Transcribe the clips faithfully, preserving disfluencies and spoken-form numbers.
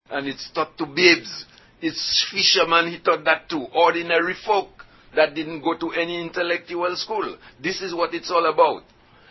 And it's taught to babes. It's fishermen, he taught that to. Ordinary folk that didn't go to any intellectual school. This is what it's all about.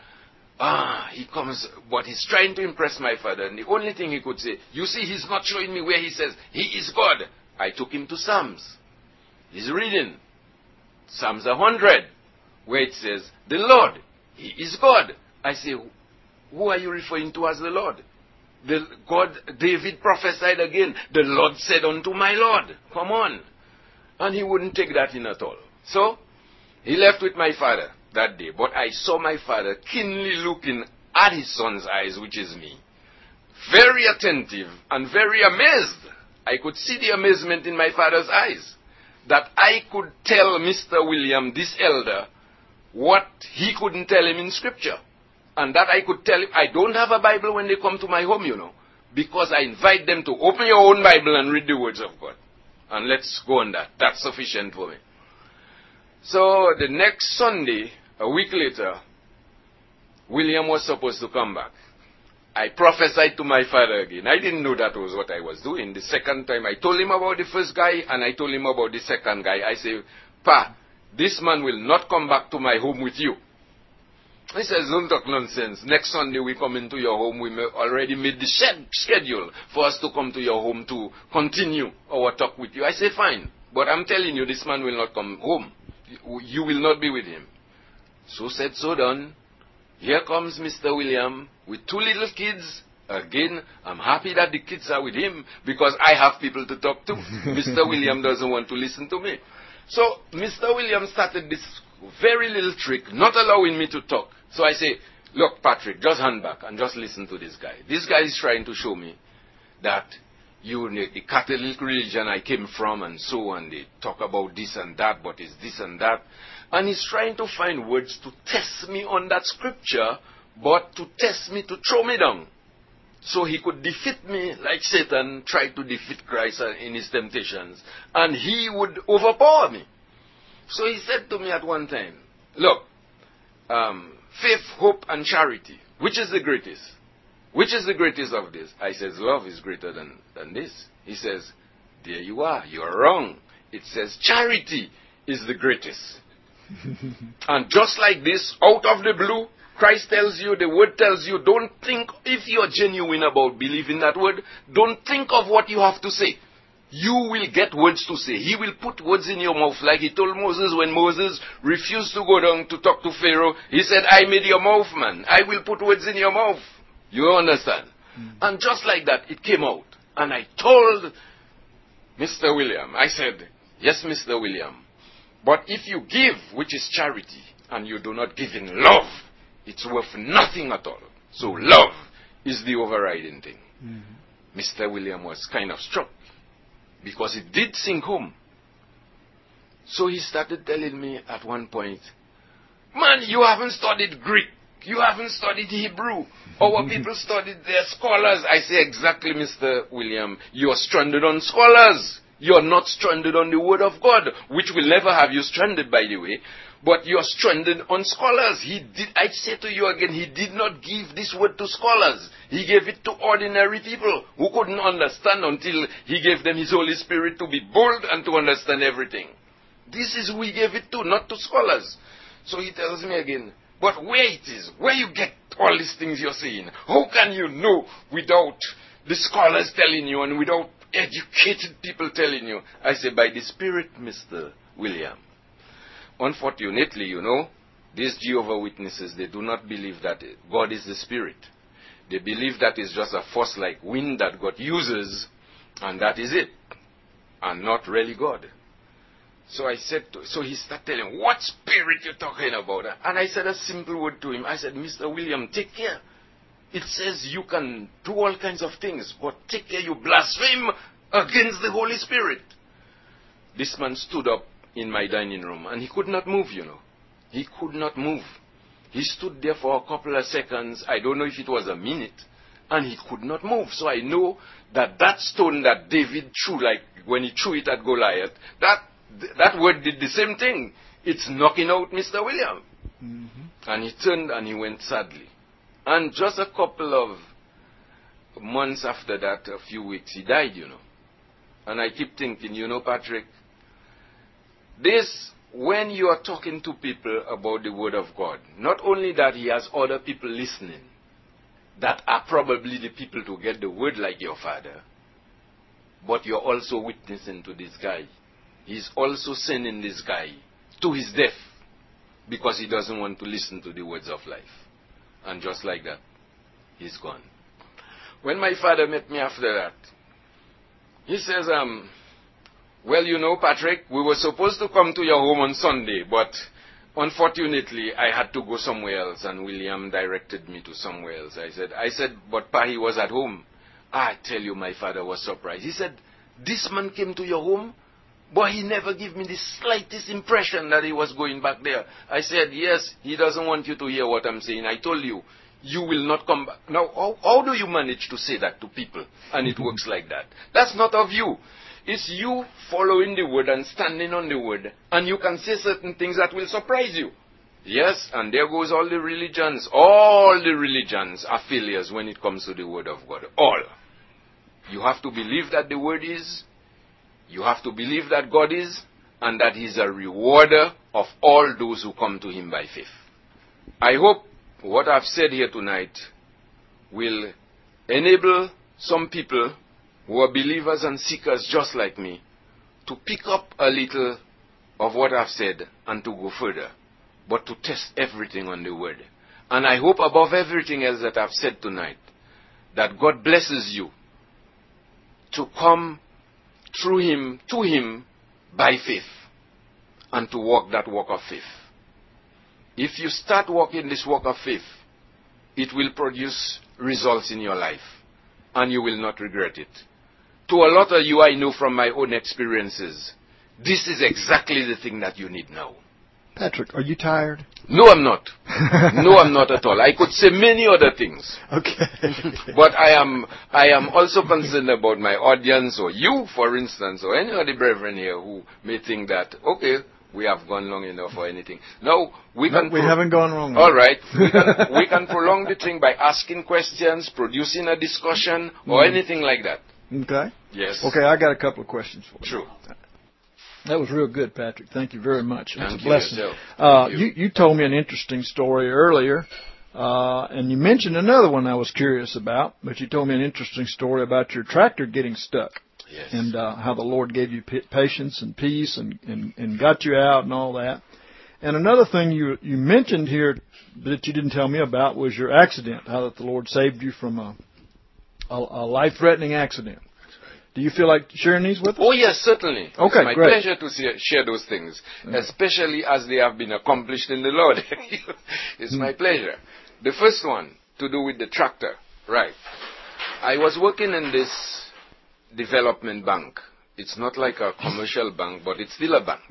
Ah, he comes, but he's trying to impress my father. And the only thing he could say, you see, he's not showing me where he says, he is God. I took him to Psalms. He's reading Psalms one hundred, where it says, the Lord, he is God. I say, who are you referring to as the Lord? The God, David prophesied again, the Lord said unto my Lord, come on. And he wouldn't take that in at all. So, he left with my father that day. But I saw my father keenly looking at his son's eyes, which is me. Very attentive and very amazed. I could see the amazement in my father's eyes. That I could tell Mister William, this elder, what he couldn't tell him in scripture. And that I could tell him, I don't have a Bible when they come to my home, you know. Because I invite them to open your own Bible and read the words of God. And let's go on that. That's sufficient for me. So the next Sunday, a week later, William was supposed to come back. I prophesied to my father again. I didn't know that was what I was doing. The second time, I told him about the first guy, and I told him about the second guy. I said, Pa, this man will not come back to my home with you. He says, don't talk nonsense. Next Sunday we come into your home. We already made the schedule for us to come to your home to continue our talk with you. I say, fine. But I'm telling you, this man will not come home. You will not be with him. So said, so done. Here comes Mister William with two little kids. Again, I'm happy that the kids are with him because I have people to talk to. Mister William doesn't want to listen to me. So Mister William started this very little trick, not allowing me to talk. So I say, look, Patrick, just hand back and just listen to this guy. This guy is trying to show me that you, the Catholic religion I came from and so on, they talk about this and that, but it's this and that. And he's trying to find words to test me on that scripture, but to test me to throw me down. So he could defeat me like Satan tried to defeat Christ in his temptations. And he would overpower me. So he said to me at one time, look, um, faith, hope, and charity, which is the greatest? Which is the greatest of this? I says, love is greater than, than this. He says, there you are, you're wrong. It says charity is the greatest. And just like this, out of the blue, Christ tells you, the word tells you, don't think, if you're genuine about believing that word, don't think of what you have to say. You will get words to say. He will put words in your mouth like he told Moses when Moses refused to go down to talk to Pharaoh. He said, I made your mouth, man. I will put words in your mouth. You understand? Mm-hmm. And just like that, it came out. And I told Mister William, I said, yes, Mister William, but if you give, which is charity, and you do not give in love, it's worth nothing at all. So love is the overriding thing. Mm-hmm. Mister William was kind of struck, because it did sink home. So he started telling me at one point, man, you haven't studied Greek. You haven't studied Hebrew. Our people studied their scholars. I say, exactly, Mister William. You are stranded on scholars. You are not stranded on the Word of God, which will never have you stranded, by the way. But you are stranded on scholars. He did. I say to you again, he did not give this word to scholars. He gave it to ordinary people who couldn't understand until he gave them his Holy Spirit to be bold and to understand everything. This is who he gave it to, not to scholars. So he tells me again, but where it is, where you get all these things you're saying, how can you know without the scholars telling you and without educated people telling you? I say, by the Spirit, Mister William. Unfortunately, you know, these Jehovah's Witnesses, they do not believe that God is the Spirit. They believe that it's just a force like wind that God uses, and that is it, and not really God. So I said, to, so he started telling, what spirit you talking about? And I said a simple word to him. I said, Mister William, take care. It says you can do all kinds of things, but take care you blaspheme against the Holy Spirit. This man stood up in my dining room, and he could not move, you know. He could not move. He stood there for a couple of seconds. I don't know if it was a minute, and he could not move. So I know that that stone that David threw, like when he threw it at Goliath, that that word did the same thing. It's knocking out Mister William. Mm-hmm. And he turned and he went sadly. And just a couple of months after that, a few weeks, he died, you know. And I keep thinking, you know, Patrick, this, when you are talking to people about the Word of God, not only that he has other people listening, that are probably the people to get the Word like your father, but you're also witnessing to this guy. He's also sending this guy to his death because he doesn't want to listen to the words of life. And just like that, he's gone. When my father met me after that, he says, um, well, you know, Patrick, we were supposed to come to your home on Sunday, but unfortunately, I had to go somewhere else, and William directed me to somewhere else. I said, I said, but Pa, he was at home. I tell you, my father was surprised. He said, this man came to your home, but he never gave me the slightest impression that he was going back there. I said, yes, he doesn't want you to hear what I'm saying. I told you, you will not come back. Now, how, how do you manage to say that to people? And it works like that. That's not of you. It's you following the word and standing on the word, and you can say certain things that will surprise you. Yes, and there goes all the religions. All the religions are failures when it comes to the word of God. All. You have to believe that the word is, you have to believe that God is, and that he's a rewarder of all those who come to him by faith. I hope what I've said here tonight will enable some people who are believers and seekers just like me to pick up a little of what I've said and to go further, but to test everything on the word. And I hope above everything else that I've said tonight, that God blesses you to come through him, to him, by faith, and to walk that walk of faith. If you start walking this walk of faith, it will produce results in your life, and you will not regret it. To a lot of you, I know from my own experiences, this is exactly the thing that you need now. Patrick, are you tired? No, I'm not. No, I'm not at all. I could say many other things. Okay. But I am I am also concerned about my audience, or you, for instance, or any of the brethren here who may think that, okay, we have gone long enough or anything. No, we no, can... we haven't gone long All right. We can, we can prolong the thing by asking questions, producing a discussion, or mm. anything like that. Okay. Yes. Okay, I got a couple of questions for you. True. That was real good, Patrick. Thank you very much. That's Thank a blessing. You, uh, you. you, you told me an interesting story earlier, uh, and you mentioned another one I was curious about, but you told me an interesting story about your tractor getting stuck. Yes. And uh, how the Lord gave you p- patience and peace and, and, and got you out and all that. And another thing you you mentioned here that you didn't tell me about was your accident, how that the Lord saved you from a, a, a life-threatening accident. Do you feel like sharing these with us? Oh, yes, certainly. Okay, it's my great. pleasure to see, share those things, especially as they have been accomplished in the Lord. It's mm. my pleasure. The first one, to do with the tractor. Right. I was working in this development bank. It's not like a commercial bank, but it's still a bank.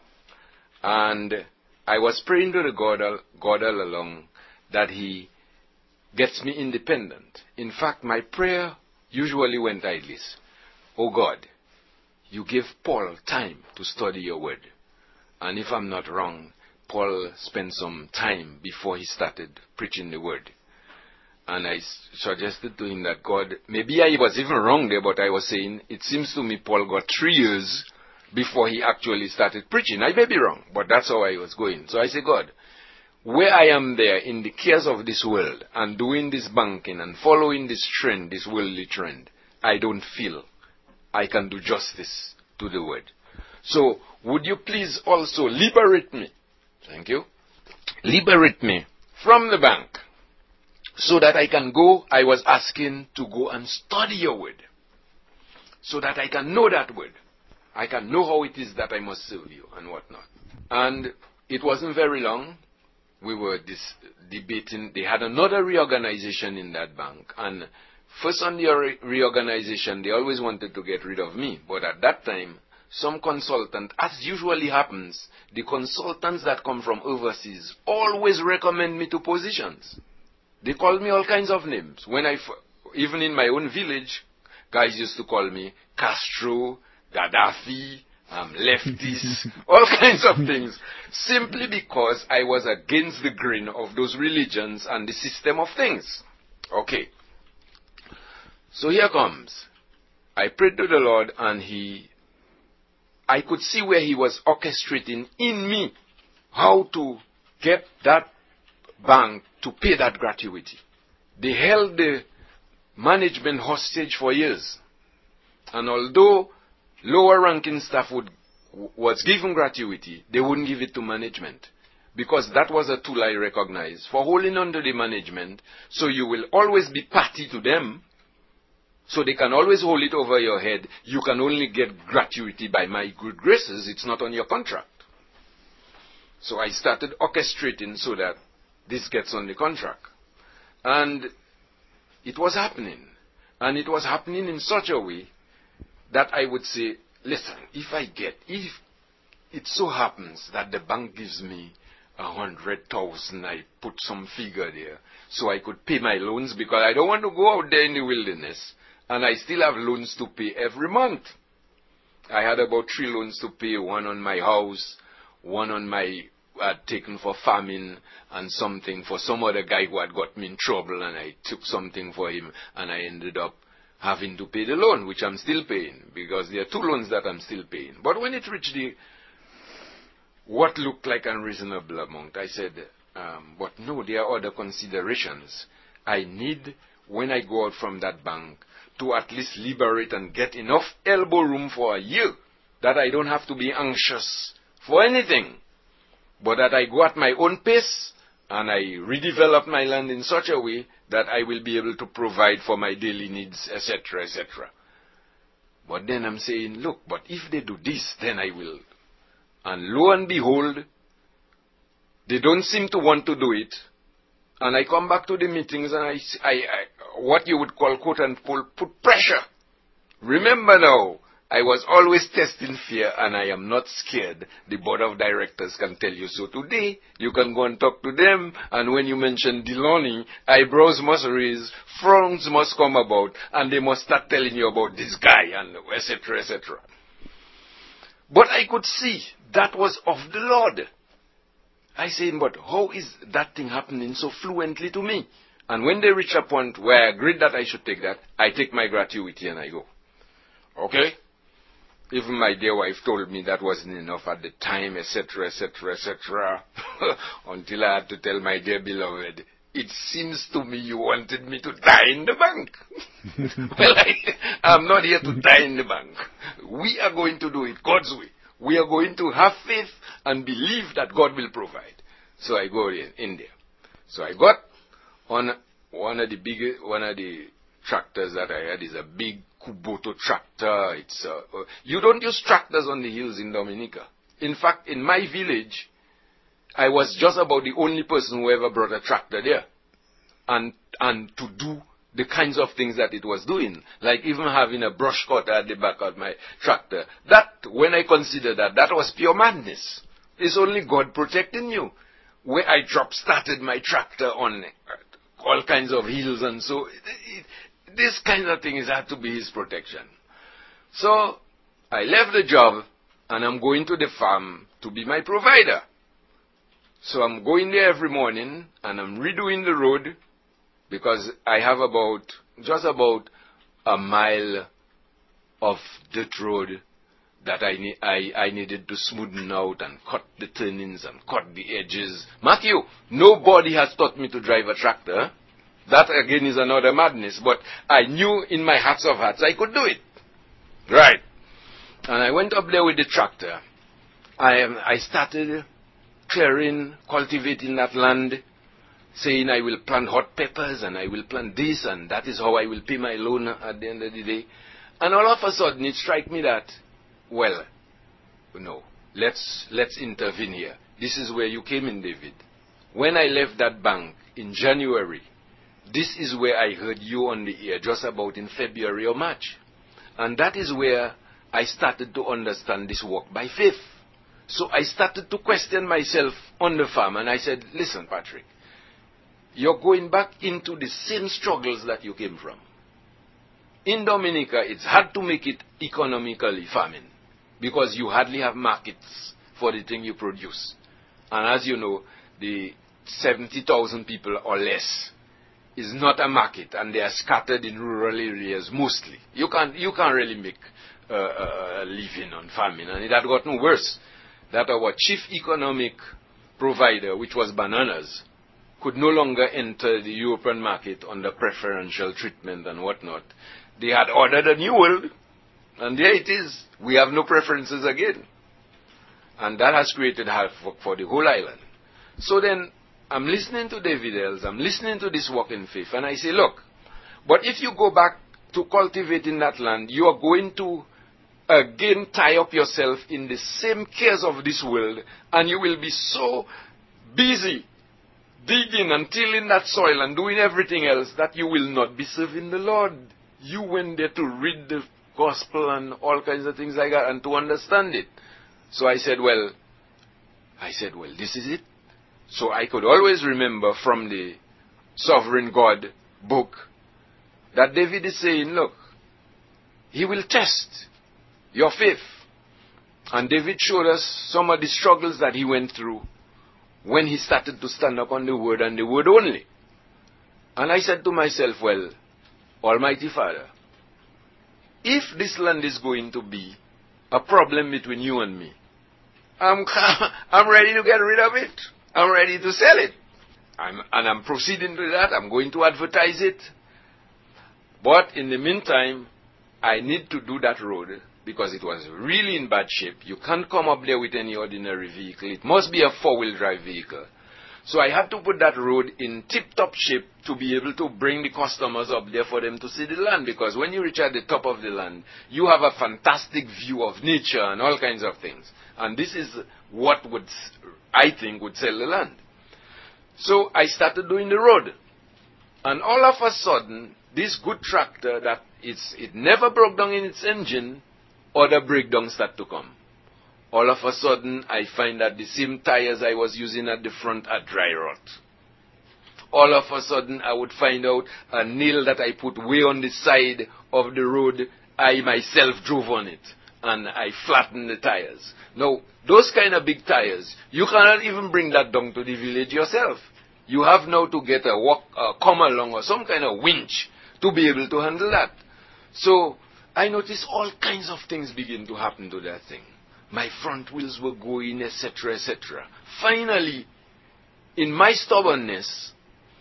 And I was praying to the God, God all along that he gets me independent. In fact, my prayer usually went like this. Oh God, you gave Paul time to study your word. And if I'm not wrong, Paul spent some time before he started preaching the word. And I suggested to him that God, maybe I was even wrong there, but I was saying, it seems to me Paul got three years before he actually started preaching. I may be wrong, but that's how I was going. So I said, God, where I am there in the cares of this world and doing this banking and following this trend, this worldly trend, I don't feel I can do justice to the word. So, would you please also liberate me? Thank you. Liberate me from the bank so that I can go. I was asking to go and study your word so that I can know that word. I can know how it is that I must serve you and whatnot. And it wasn't very long. We were dis- debating. They had another reorganization in that bank. And first on the re- reorganization, they always wanted to get rid of me. But at that time, some consultant, as usually happens, the consultants that come from overseas always recommend me to positions. They call me all kinds of names. When I, f- even in my own village, guys used to call me Castro, Gaddafi, um, lefties, all kinds of things, simply because I was against the grain of those religions and the system of things. Okay. So here comes. I prayed to the Lord, and he, I could see where he was orchestrating in me how to get that bank to pay that gratuity. They held the management hostage for years. And although lower ranking staff would, was given gratuity, they wouldn't give it to management. Because that was a tool I recognized for holding on to the management, so you will always be party to them, so they can always hold it over your head. You can only get gratuity by my good graces. It's not on your contract. So I started orchestrating so that this gets on the contract. And it was happening. And it was happening in such a way that I would say, listen, if I get, if it so happens that the bank gives me a hundred thousand, I put some figure there, so I could pay my loans, because I don't want to go out there in the wilderness, and I still have loans to pay every month. I had about three loans to pay, one on my house, one on my, I had taken for farming, and something for some other guy who had got me in trouble, and I took something for him, and I ended up having to pay the loan, which I'm still paying, because there are two loans that I'm still paying. But when it reached the what looked like an unreasonable amount, I said, um, but no, there are other considerations. I need, when I go out from that bank, to at least liberate and get enough elbow room for a year, that I don't have to be anxious for anything, but that I go at my own pace, and I redevelop my land in such a way that I will be able to provide for my daily needs, et cetera, et cetera. But then I'm saying, look, but if they do this, then I will. And lo and behold, they don't seem to want to do it. And I come back to the meetings, and I, I, I what you would call, quote unquote, put pressure. Remember now, I was always testing fear, and I am not scared. The board of directors can tell you so today. You can go and talk to them, and when you mention Deloney, eyebrows must raise, frowns must come about, and they must start telling you about this guy, and et cetera, et cetera. But I could see that was of the Lord. I said, but how is that thing happening so fluently to me? And when they reach a point where I agreed that I should take that, I take my gratuity and I go. Okay? Even my dear wife told me that wasn't enough at the time, et cetera, et cetera, et cetera. Until I had to tell my dear beloved, it seems to me you wanted me to die in the bank. Well, I, I'm not here to die in the bank. We are going to do it God's way. We are going to have faith and believe that God will provide. So I go in, in there. So I got on one of the big, one of the tractors that I had is a big Kubota tractor. It's a, uh, you don't use tractors on the hills in Dominica. In fact, in my village, I was just about the only person who ever brought a tractor there, and and to do the kinds of things that it was doing, like even having a brush cutter at the back of my tractor. That, when I consider that, that was pure madness. It's only God protecting you. Where I drop started my tractor on all kinds of hills, and so it, it, this kind of thing is had to be His protection. So I left the job, and I'm going to the farm to be my provider. So I'm going there every morning, and I'm redoing the road, because I have about, just about a mile of dirt road that I, ne- I, I needed to smoothen out and cut the turnings and cut the edges. Matthew, nobody has taught me to drive a tractor. That again is another madness, but I knew in my hearts of hearts I could do it. Right. And I went up there with the tractor. I, I started clearing, cultivating that land, saying I will plant hot peppers and I will plant this, and that is how I will pay my loan at the end of the day. And all of a sudden it struck me that, well, no, let's, let's intervene here. This is where you came in, David. When I left that bank in January, this is where I heard you on the air, just about in February or March. And that is where I started to understand this walk by faith. So I started to question myself on the farm, and I said, listen, Patrick, you're going back into the same struggles that you came from. In Dominica, it's hard to make it economically farming, because you hardly have markets for the thing you produce. And as you know, the seventy thousand people or less is not a market, and they are scattered in rural areas mostly. You can't, you can't really make uh, a living on farming, and it had gotten worse. That our chief economic provider, which was bananas, could no longer enter the European market under preferential treatment and whatnot. They had ordered a new world, and there it is. We have no preferences again. And that has created havoc for the whole island. So then, I'm listening to David Ells, I'm listening to this walk in faith, and I say, look, but if you go back to cultivating that land, you are going to again tie up yourself in the same cares of this world, and you will be so busy digging and tilling that soil and doing everything else that you will not be serving the Lord. You went there to read the gospel and all kinds of things like that and to understand it. So I said, well, I said, well, this is it. So I could always remember from the Sovereign God book that David is saying, look, he will test your faith. And David showed us some of the struggles that he went through when he started to stand up on the word and the word only. And I said to myself, well, Almighty Father, if this land is going to be a problem between you and me, I'm, I'm ready to get rid of it. I'm ready to sell it. I'm, and I'm proceeding to that. I'm going to advertise it. But in the meantime, I need to do that road because it was really in bad shape. You can't come up there with any ordinary vehicle. It must be a four-wheel drive vehicle. So I have to put that road in tip-top shape to be able to bring the customers up there for them to see the land. Because when you reach at the top of the land, you have a fantastic view of nature and all kinds of things. And this is what would, I think, would sell the land. So I started doing the road. And all of a sudden, this good tractor that it's, it never broke down in its engine, other breakdowns start to come. All of a sudden, I find that the same tires I was using at the front are dry rot. All of a sudden, I would find out a nail that I put way on the side of the road, I myself drove on it, and I flattened the tires. Now, those kind of big tires, you cannot even bring that down to the village yourself. You have now to get a walk, a come along or some kind of winch to be able to handle that. So, I noticed all kinds of things begin to happen to that thing. My front wheels were going, et cetera, et cetera. Finally, in my stubbornness,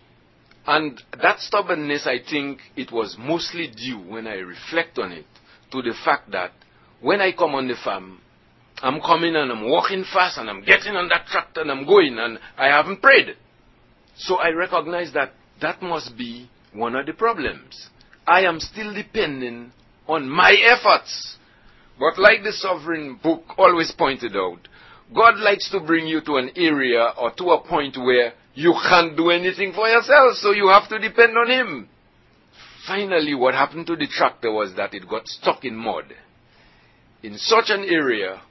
and that stubbornness, I think it was mostly due, when I reflect on it, to the fact that when I come on the farm, I'm coming and I'm walking fast and I'm getting on that tractor and I'm going and I haven't prayed. So I recognize that that must be one of the problems. I am still depending on my efforts. But like the Sovereign book always pointed out, God likes to bring you to an area or to a point where you can't do anything for yourself, so you have to depend on Him. Finally, what happened to the tractor was that it got stuck in mud in such an area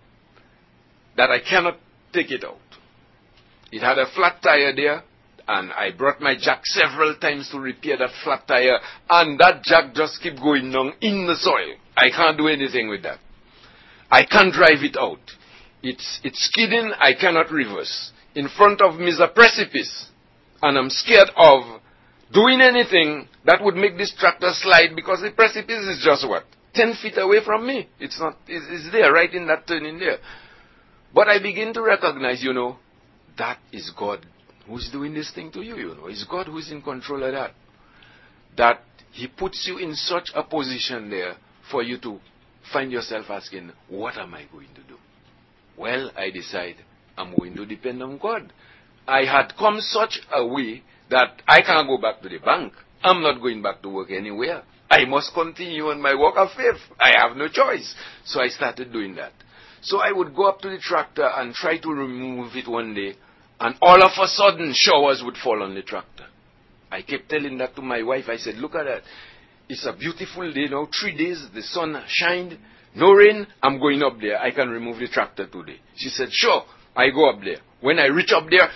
that I cannot take it out. It had a flat tire there, and I brought my jack several times to repair that flat tire, and that jack just kept going down in the soil. I can't do anything with that. I can't drive it out. It's, it's skidding, I cannot reverse. In front of me is a precipice, and I'm scared of doing anything that would make this tractor slide because the precipice is just what? Ten feet away from me. It's not, it's, it's there, right in that turning there. But I begin to recognize, you know, that is God who's doing this thing to you, you know. It's God who's in control of that. That He puts you in such a position there for you to find yourself asking, what am I going to do? Well, I decide I'm going to depend on God. I had come such a way that I can't go back to the bank. I'm not going back to work anywhere. I must continue on my walk of faith. I have no choice. So I started doing that. So I would go up to the tractor and try to remove it one day, and all of a sudden showers would fall on the tractor. I kept telling that to my wife. I said, look at that. It's a beautiful day now, three days, the sun shined, no rain, I'm going up there. I can remove the tractor today. She said, sure, I go up there. When I reach up there,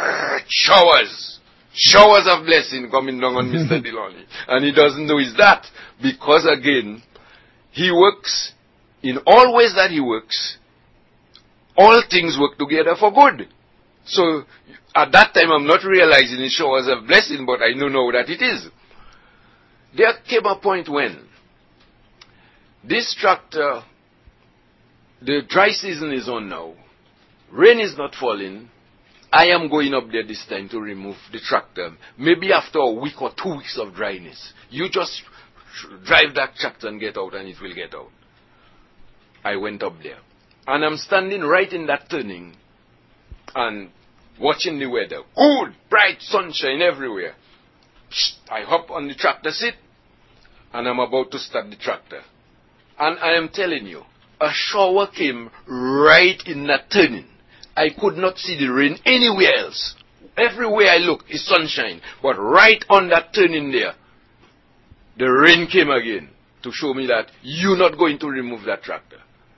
showers. Showers of blessing coming down on Mister Deloney. And he doesn't know it's that. Because again, he works, in all ways that he works, all things work together for good. So at that time I'm not realizing it sure was a blessing, but I know now that it is. There came a point when this tractor, the dry season is on now, rain is not falling. I am going up there this time to remove the tractor. Maybe after a week or two weeks of dryness. You just drive that tractor and get out and it will get out. I went up there. And I'm standing right in that turning and watching the weather. Good, bright sunshine everywhere. I hop on the tractor seat and I'm about to start the tractor. And I am telling you, a shower came right in that turning. I could not see the rain anywhere else. Everywhere I look is sunshine. But right on that turning there, the rain came again to show me that you're not going to remove that tractor.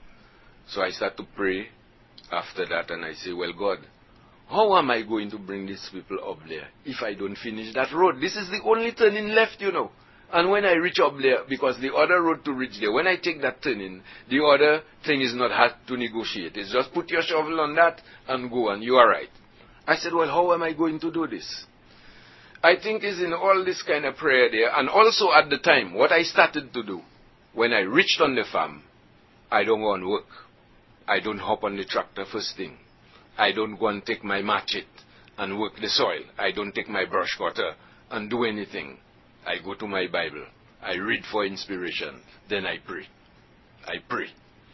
So I start to pray after that and I say, well, God, how am I going to bring these people up there if I don't finish that road? This is the only turning left, you know. And when I reach up there, because the other road to reach there, when I take that turning, the other thing is not hard to negotiate. It's just put your shovel on that and go and you are right. I said, well, how am I going to do this? I think it's in all this kind of prayer there. And also at the time, what I started to do, when I reached on the farm, I don't go and work. I don't hop on the tractor first thing. I don't go and take my machete and work the soil. I don't take my brush cutter and do anything. I go to my Bible. I read for inspiration. Then I pray. I pray.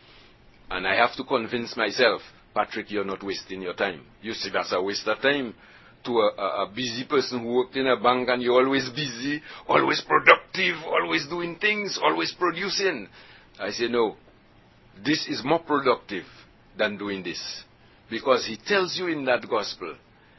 And I have to convince myself, Patrick, you're not wasting your time. You see, that's a waste of time to a, a, a busy person who worked in a bank and you're always busy, always productive, always doing things, always producing. I say, no, this is more productive than doing this. Because he tells you in that gospel,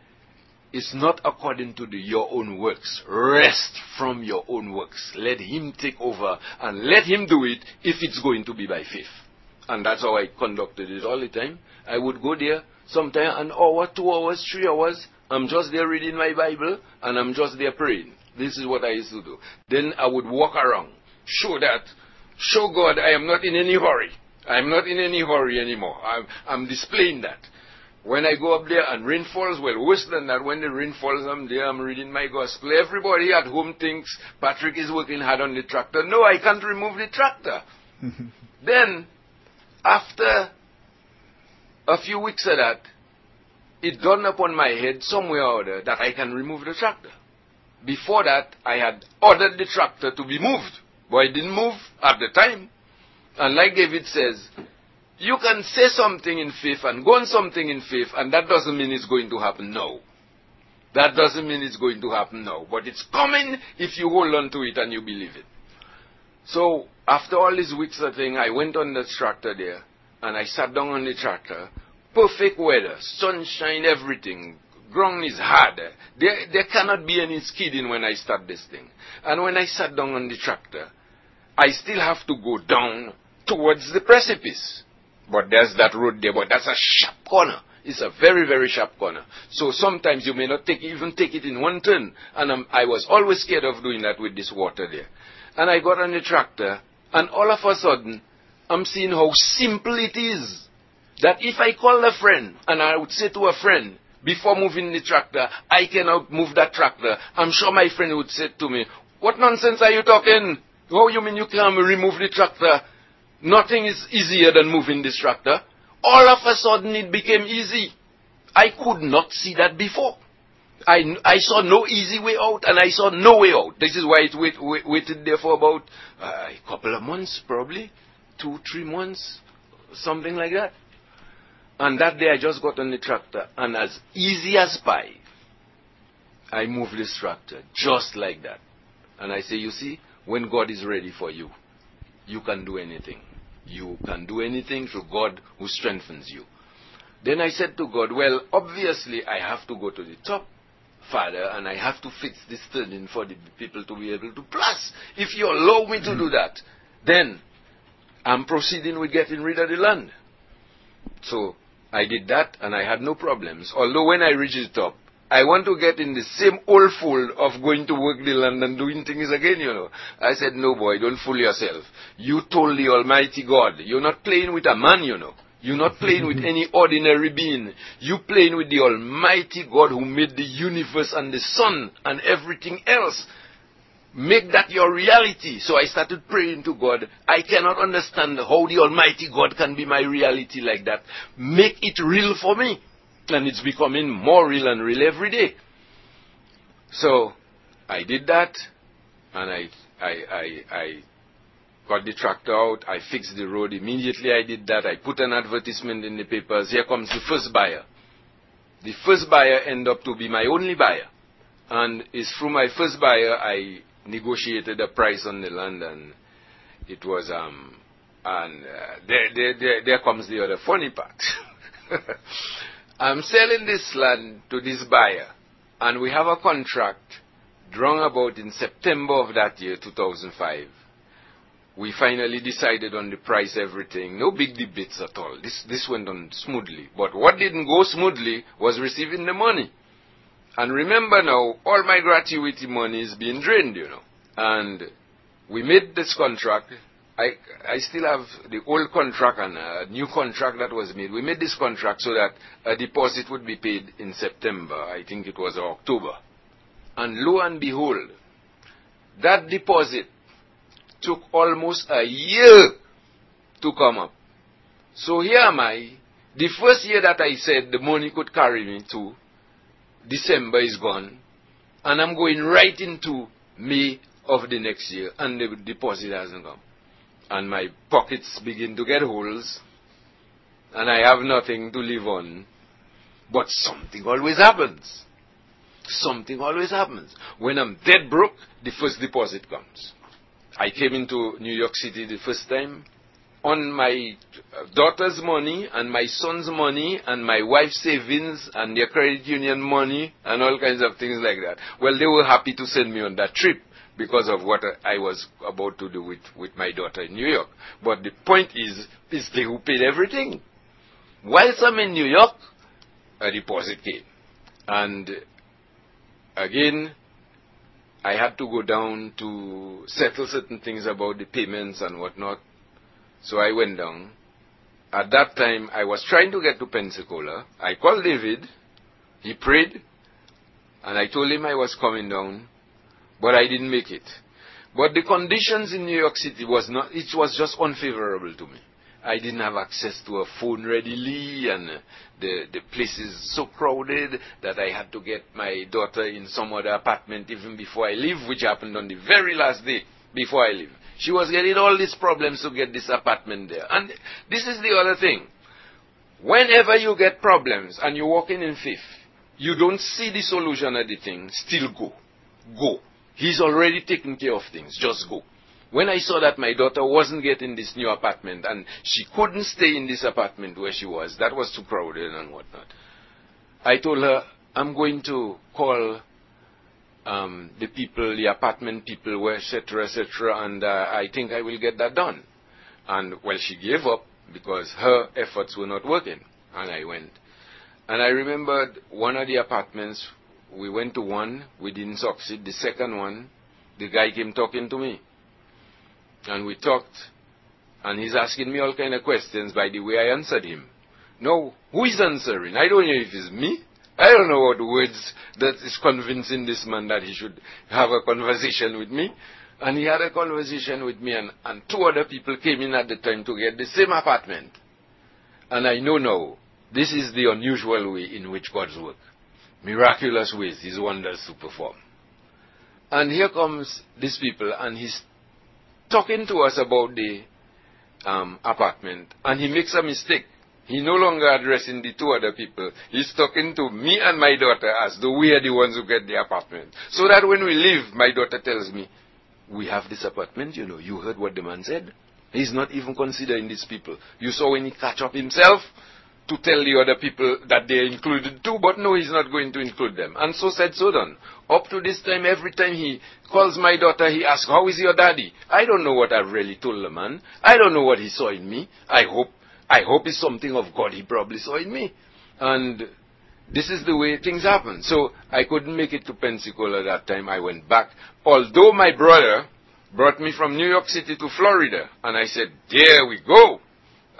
it's not according to the, your own works. Rest from your own works. Let him take over and let him do it if it's going to be by faith. And that's how I conducted it all the time. I would go there sometime an hour, two hours, three hours. I'm just there reading my Bible and I'm just there praying. This is what I used to do. Then I would walk around. Show that. Show God I am not in any hurry. I'm not in any hurry anymore. I'm, I'm displaying that. When I go up there and rain falls, well, worse than that, when the rain falls, I'm there, I'm reading my gospel. Everybody at home thinks Patrick is working hard on the tractor. No, I can't remove the tractor. Then, after a few weeks of that, it dawned upon my head somewhere or other that I can remove the tractor. Before that, I had ordered the tractor to be moved, but it didn't move at the time. And like David says, you can say something in faith and go on something in faith, and that doesn't mean it's going to happen now. That doesn't mean it's going to happen now. But it's coming if you hold on to it and you believe it. So, after all these weeks of thing, I went on the tractor there, and I sat down on the tractor. Perfect weather, sunshine, everything. Ground is hard. There, there cannot be any skidding when I start this thing. And when I sat down on the tractor, I still have to go down towards the precipice. But there's that road there, but that's a sharp corner. It's a very, very sharp corner. So sometimes you may not take, even take it in one turn. And I'm, I was always scared of doing that with this water there. And I got on the tractor, and all of a sudden, I'm seeing how simple it is. That if I call a friend, and I would say to a friend, before moving the tractor, I cannot move that tractor, I'm sure my friend would say to me, what nonsense are you talking? Oh, you mean you can't remove the tractor? Nothing is easier than moving this tractor. All of a sudden it became easy. I could not see that before. I, I saw no easy way out, and I saw no way out. This is why it wait, wait, waited there for about uh, a couple of months, probably. Two, three months, something like that. And that day I just got on the tractor, and as easy as pie, I moved this tractor, just like that. And I say, you see, when God is ready for you, you can do anything. You can do anything through God who strengthens you. Then I said to God, well, obviously I have to go to the top, Father, and I have to fix this turning for the people to be able to plus. If you allow me to do that, then I'm proceeding with getting rid of the land. So I did that, and I had no problems. Although when I reached the top, I want to get in the same old fold of going to work the land and doing things again, you know. I said, no, boy, don't fool yourself. You told the Almighty God. You're not playing with a man, you know. You're not playing with any ordinary being. You're playing with the Almighty God who made the universe and the sun and everything else. Make that your reality. So I started praying to God. I cannot understand how the Almighty God can be my reality like that. Make it real for me. And it's becoming more real and real every day. So I did that, and I, I, I, I got the tractor out. I fixed the road. Immediately I did that. I put an advertisement in the papers. Here comes the first buyer. The first buyer ended up to be my only buyer. And it's through my first buyer I negotiated a price on the land, and it was, um, and uh, there, there, there, there comes the other funny part. I'm selling this land to this buyer, and we have a contract drawn about in September of that year, two thousand five. We finally decided on the price, everything. No big debates at all. This, this went on smoothly. But what didn't go smoothly was receiving the money. And remember now, all my gratuity money is being drained, you know. And we made this contract. I, I still have the old contract and a new contract that was made. We made this contract so that a deposit would be paid in September. I think it was October. And lo and behold, that deposit took almost a year to come up. So here am I. The first year that I said the money could carry me to, December is gone, and I'm going right into May of the next year, and the deposit hasn't come. And my pockets begin to get holes, and I have nothing to live on. But something always happens. Something always happens. When I'm dead broke, the first deposit comes. I came into New York City the first time on my daughter's money and my son's money and my wife's savings and their credit union money and all kinds of things like that. Well, they were happy to send me on that trip because of what I was about to do with, with my daughter in New York. But the point is, it's they who paid everything. Whilst I'm in New York, a deposit came. And again, I had to go down to settle certain things about the payments and whatnot. So I went down. At that time, I was trying to get to Pensacola. I called David. He prayed. And I told him I was coming down. But I didn't make it. But the conditions in New York City was not, it was just unfavorable to me. I didn't have access to a phone readily, and the, the place is so crowded that I had to get my daughter in some other apartment even before I leave, which happened on the very last day before I leave. She was getting all these problems to get this apartment there. And this is the other thing. Whenever you get problems and you're walking in faith, you don't see the solution of the thing, still go. Go. He's already taking care of things. Just go. When I saw that my daughter wasn't getting this new apartment and she couldn't stay in this apartment where she was, that was too crowded and whatnot, I told her, I'm going to call um, the people, the apartment people, et cetera, et cetera, and uh, I think I will get that done. And, well, she gave up because her efforts were not working. And I went. And I remembered one of the apartments, we went to one, we didn't succeed. The second one, the guy came talking to me. And we talked, and he's asking me all kind of questions by the way I answered him. No, who is answering? I don't know if it's me. I don't know what words that is convincing this man that he should have a conversation with me. And he had a conversation with me, and, and two other people came in at the time to get the same apartment. And I know now, this is the unusual way in which God's work. Miraculous ways, His wonders to perform. And here comes these people, and he's talking to us about the um, apartment, and he makes a mistake. He no longer addressing the two other people. He's talking to me and my daughter as though we are the ones who get the apartment. So that when we leave, my daughter tells me, we have this apartment, you know. You heard what the man said. He's not even considering these people. You saw when he catch up himself to tell the other people that they're included too, but no, he's not going to include them. And so said, so done. Up to this time, every time he calls my daughter, he asks, how is your daddy? I don't know what I've really told the man. I don't know what he saw in me. I hope, I hope it's something of God he probably saw in me. And this is the way things happen. So I couldn't make it to Pensacola that time. I went back. Although my brother brought me from New York City to Florida. And I said, there we go.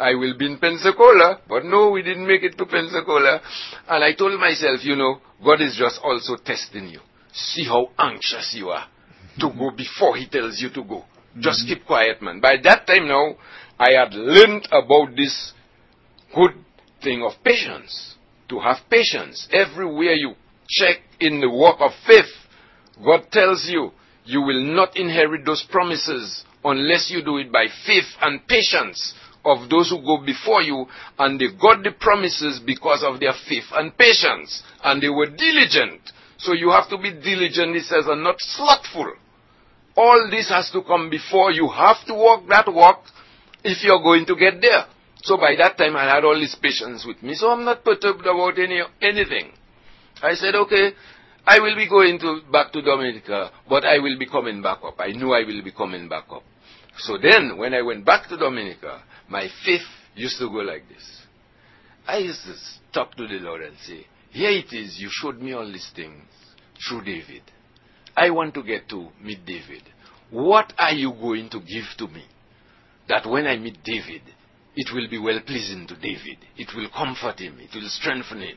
I will be in Pensacola. But no, we didn't make it to Pensacola. And I told myself, you know, God is just also testing you. See how anxious you are to go before he tells you to go. Just mm-hmm. keep quiet, man. By that time now, I had learned about this good thing of patience. To have patience. Everywhere you check in the walk of faith, God tells you, you will not inherit those promises unless you do it by faith and patience of those who go before you, and they got the promises because of their faith and patience, and they were diligent. So you have to be diligent, it says, and not slothful. All this has to come before you have to walk that walk if you're going to get there. So by that time I had all this patience with me, so I'm not perturbed about any anything. I said, okay, I will be going to back to Dominica, but I will be coming back up. I knew I will be coming back up. So then, when I went back to Dominica, my faith used to go like this. I used to talk to the Lord and say, here it is, you showed me all these things through David. I want to get to meet David. What are you going to give to me that when I meet David, it will be well-pleasing to David? It will comfort him. It will strengthen him.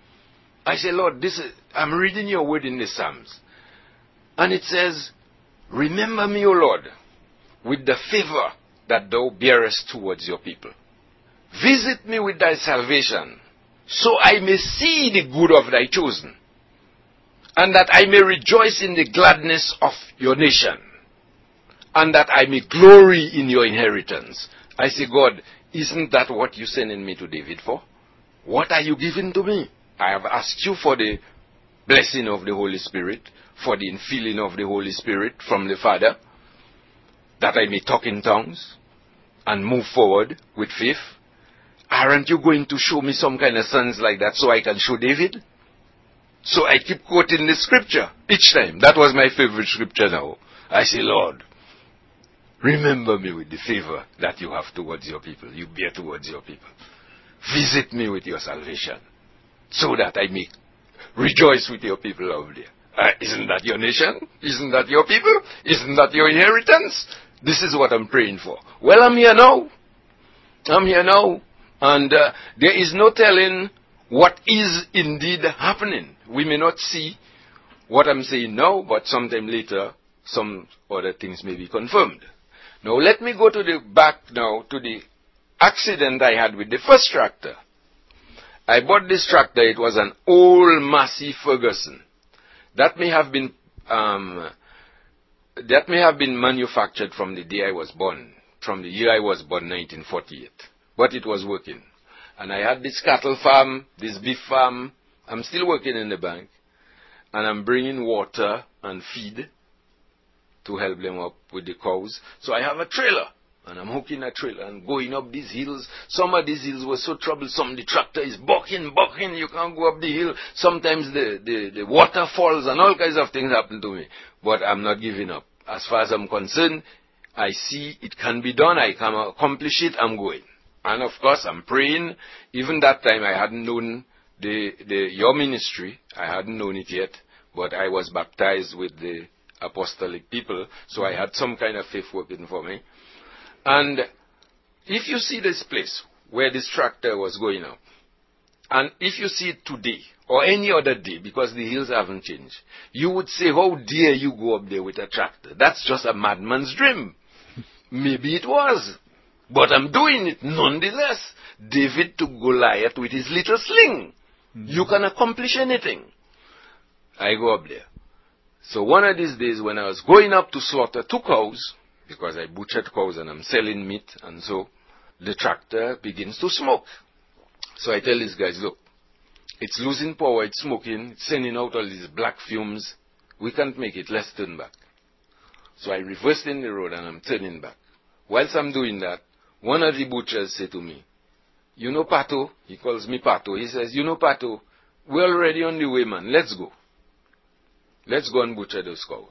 I say, Lord, this is, I'm reading your word in the Psalms. And it says, remember me, O Lord, with the favor that thou bearest towards your people. Visit me with thy salvation, so I may see the good of thy chosen, and that I may rejoice in the gladness of your nation, and that I may glory in your inheritance. I say, God, isn't that what you're sending me to David for? What are you giving to me? I have asked you for the blessing of the Holy Spirit, for the infilling of the Holy Spirit from the Father, that I may talk in tongues and move forward with faith. Aren't you going to show me some kind of signs like that so I can show David? So I keep quoting the scripture each time. That was my favorite scripture now. I say, Lord, remember me with the favor that you have towards your people, you bear towards your people. Visit me with your salvation, so that I may rejoice with your people over there. Uh, isn't that your nation? Isn't that your people? Isn't that your inheritance? This is what I'm praying for. Well, I'm here now. I'm here now. And uh, there is no telling what is indeed happening. We may not see what I'm saying now, but sometime later, some other things may be confirmed. Now, let me go to the back now to the accident I had with the first tractor. I bought this tractor. It was an old Massey Ferguson. That may have been um, that may have been manufactured from the day I was born, from the year I was born, nineteen forty-eight. But it was working. And I had this cattle farm, this beef farm. I'm still working in the bank. And I'm bringing water and feed to help them up with the cows. So I have a trailer. And I'm hooking a trailer and going up these hills. Some of these hills were so troublesome. The tractor is bucking, bucking. You can't go up the hill. Sometimes the, the, the water falls and all kinds of things happen to me. But I'm not giving up. As far as I'm concerned, I see it can be done. I can accomplish it. I'm going. And of course, I'm praying. Even that time, I hadn't known the, the, your ministry. I hadn't known it yet. But I was baptized with the apostolic people. So I had some kind of faith working for me. And if you see this place where this tractor was going up, and if you see it today, or any other day, because the hills haven't changed, you would say, how dare you go up there with a tractor? That's just a madman's dream. Maybe it was. But I'm doing it nonetheless. David took Goliath with his little sling. Mm-hmm. You can accomplish anything. I go up there. So one of these days when I was going up to slaughter two cows, because I butchered cows and I'm selling meat, and so the tractor begins to smoke. So I tell these guys, look, it's losing power, it's smoking, it's sending out all these black fumes. We can't make it, let's turn back. So I reversed in the road and I'm turning back. Whilst I'm doing that, one of the butchers said to me, you know Pato? He calls me Pato. He says, you know Pato, we're already on the way, man, let's go. Let's go and butcher those cows.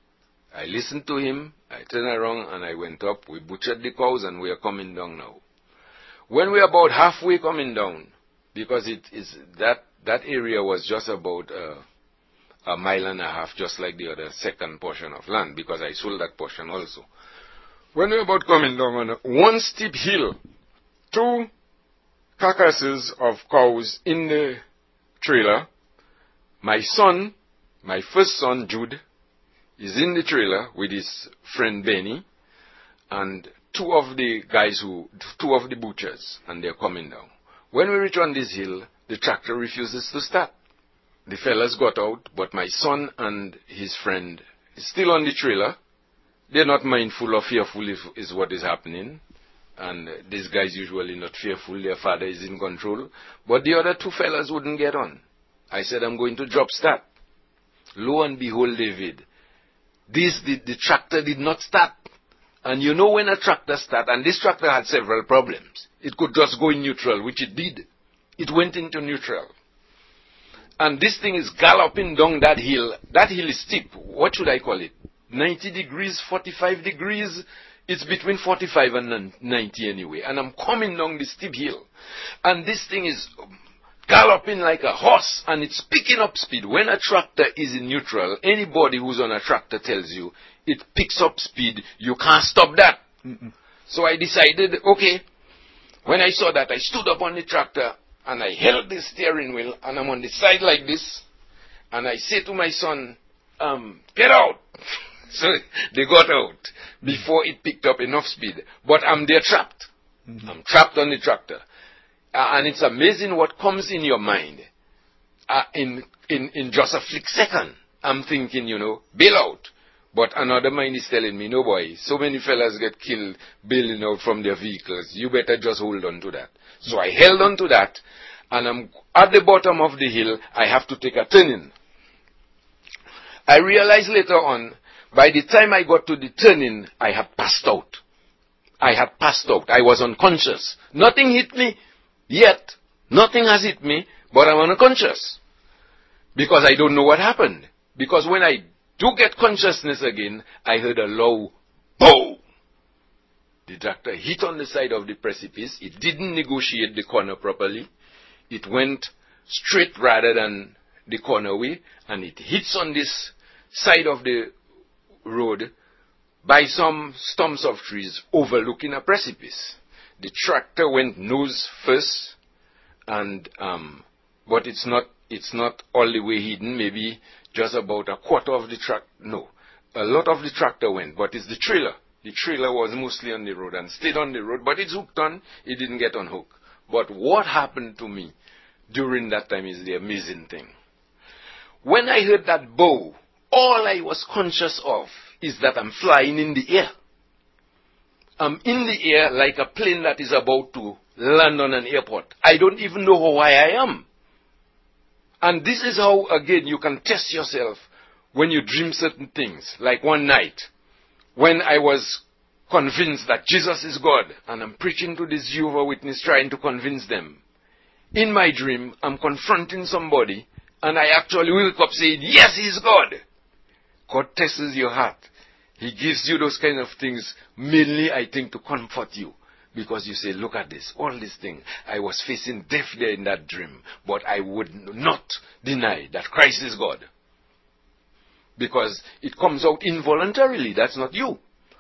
I listened to him, I turned around and I went up. We butchered the cows and we are coming down now. When we are about halfway coming down, because it is that, that area was just about uh, a mile and a half, just like the other second portion of land, because I sold that portion also. When we are about coming down on one steep hill, two carcasses of cows in the trailer. My son, my first son, Jude, is in the trailer with his friend Benny, and two of the guys who, two of the butchers, and they're coming down. When we reach on this hill, the tractor refuses to start. The fellas got out, but my son and his friend is still on the trailer. They're not mindful or fearful if is what is happening. And uh, these guys usually not fearful, their father is in control. But the other two fellas wouldn't get on. I said, I'm going to drop start. Lo and behold, David, this, the, the tractor did not start. And you know when a tractor starts, and this tractor had several problems. It could just go in neutral, which it did. It went into neutral. And this thing is galloping down that hill. That hill is steep. What should I call it? ninety degrees, forty-five degrees. It's between forty-five and ninety anyway. And I'm coming down this steep hill. And this thing is galloping like a horse. And it's picking up speed. When a tractor is in neutral, anybody who's on a tractor tells you, it picks up speed. You can't stop that. Mm-mm. So I decided, okay. When I saw that, I stood up on the tractor. And I held the steering wheel, and I'm on the side like this, and I say to my son, um, get out. So they got out before it picked up enough speed. But I'm there trapped. Mm-hmm. I'm trapped on the tractor. Uh, and it's amazing what comes in your mind uh, in, in, in just a flick second. I'm thinking, you know, bail out. But another mind is telling me, no boy, so many fellas get killed bailing out from their vehicles. You better just hold on to that. So I held on to that, and I'm at the bottom of the hill. I have to take a turning. I realized later on, by the time I got to the turning, I had passed out. I had passed out. I was unconscious. Nothing hit me yet. Nothing has hit me, but I'm unconscious. Because I don't know what happened. Because when I do get consciousness again, I heard a low bow. The tractor hit on the side of the precipice. It didn't negotiate the corner properly. It went straight rather than the corner way, and it hits on this side of the road by some stumps of trees overlooking a precipice. The tractor went nose first, and um, but it's not it's not all the way hidden. Maybe just about a quarter of the track. No, a lot of the tractor went, but it's the trailer. The trailer was mostly on the road and stayed on the road, but it's hooked on. It didn't get unhooked. But what happened to me during that time is the amazing thing. When I heard that bow, all I was conscious of is that I'm flying in the air. I'm in the air like a plane that is about to land on an airport. I don't even know why I am. And this is how, again, you can test yourself when you dream certain things. Like one night, when I was convinced that Jesus is God, and I'm preaching to this Jehovah's Witness trying to convince them. In my dream, I'm confronting somebody, and I actually wake up saying, yes, he's God. God tests your heart. He gives you those kind of things, mainly, I think, to comfort you. Because you say, look at this, all these things. I was facing death there in that dream, but I would not deny that Christ is God. Because it comes out involuntarily. That's not you.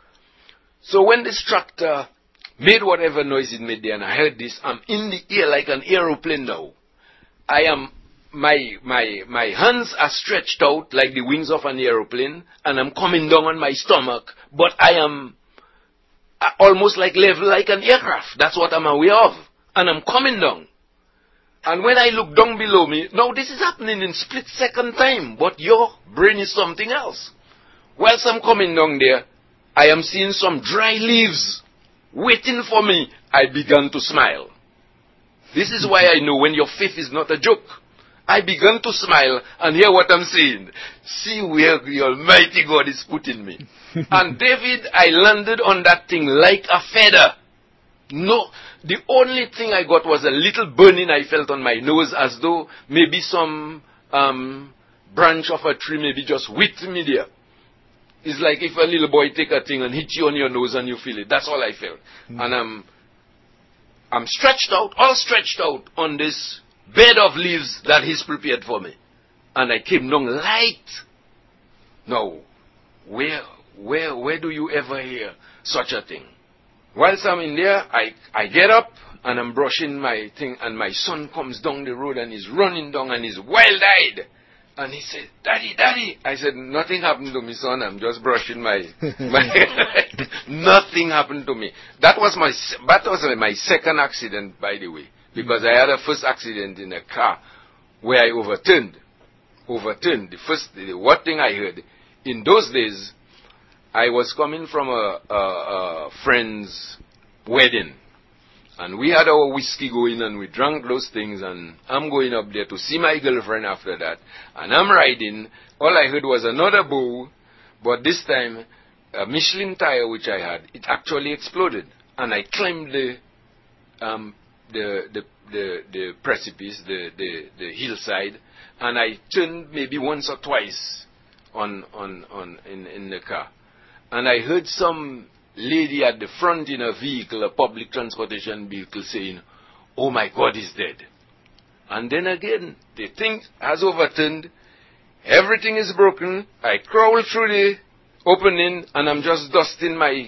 So when this tractor made whatever noise it made there, and I heard this, I'm in the air like an aeroplane now. I am, my, my, my hands are stretched out like the wings of an aeroplane, and I'm coming down on my stomach, but I am almost like level like an aircraft. That's what I'm aware of. And I'm coming down. And when I look down below me, now this is happening in split second time, but your brain is something else. Whilst I'm coming down there, I am seeing some dry leaves waiting for me. I began to smile. This is why I know when your faith is not a joke. I began to smile and hear what I'm saying. See where the Almighty God is putting me. And David, I landed on that thing like a feather. No, the only thing I got was a little burning I felt on my nose, as though maybe some um, branch of a tree maybe just whipped me there. It's like if a little boy take a thing and hit you on your nose and you feel it. That's all I felt. Mm. And I'm, I'm stretched out, all stretched out on this bed of leaves that he's prepared for me. And I came down light. Now, where, where, where do you ever hear such a thing? Whilst I'm in there, I, I get up and I'm brushing my thing, and my son comes down the road and he's running down and he's wild-eyed. And he said, "Daddy, Daddy." I said, "Nothing happened to me, son. I'm just brushing my... my Nothing happened to me." That was my that was my second accident, by the way. Because I had a first accident in a car where I overturned. Overturned. The first, the one thing I heard. In those days, I was coming from a, a, a friend's wedding. And we had our whiskey going and we drank those things, and I'm going up there to see my girlfriend after that. And I'm riding. All I heard was another bow, but this time a Michelin tire which I had, it actually exploded. And I climbed the um, the, the, the, the precipice, the, the, the hillside, and I turned maybe once or twice on, on, on in, in the car. And I heard some lady at the front in a vehicle, a public transportation vehicle, saying, "Oh my God, he's dead." And then again, the thing has overturned, everything is broken, I crawl through the opening, and I'm just dusting my,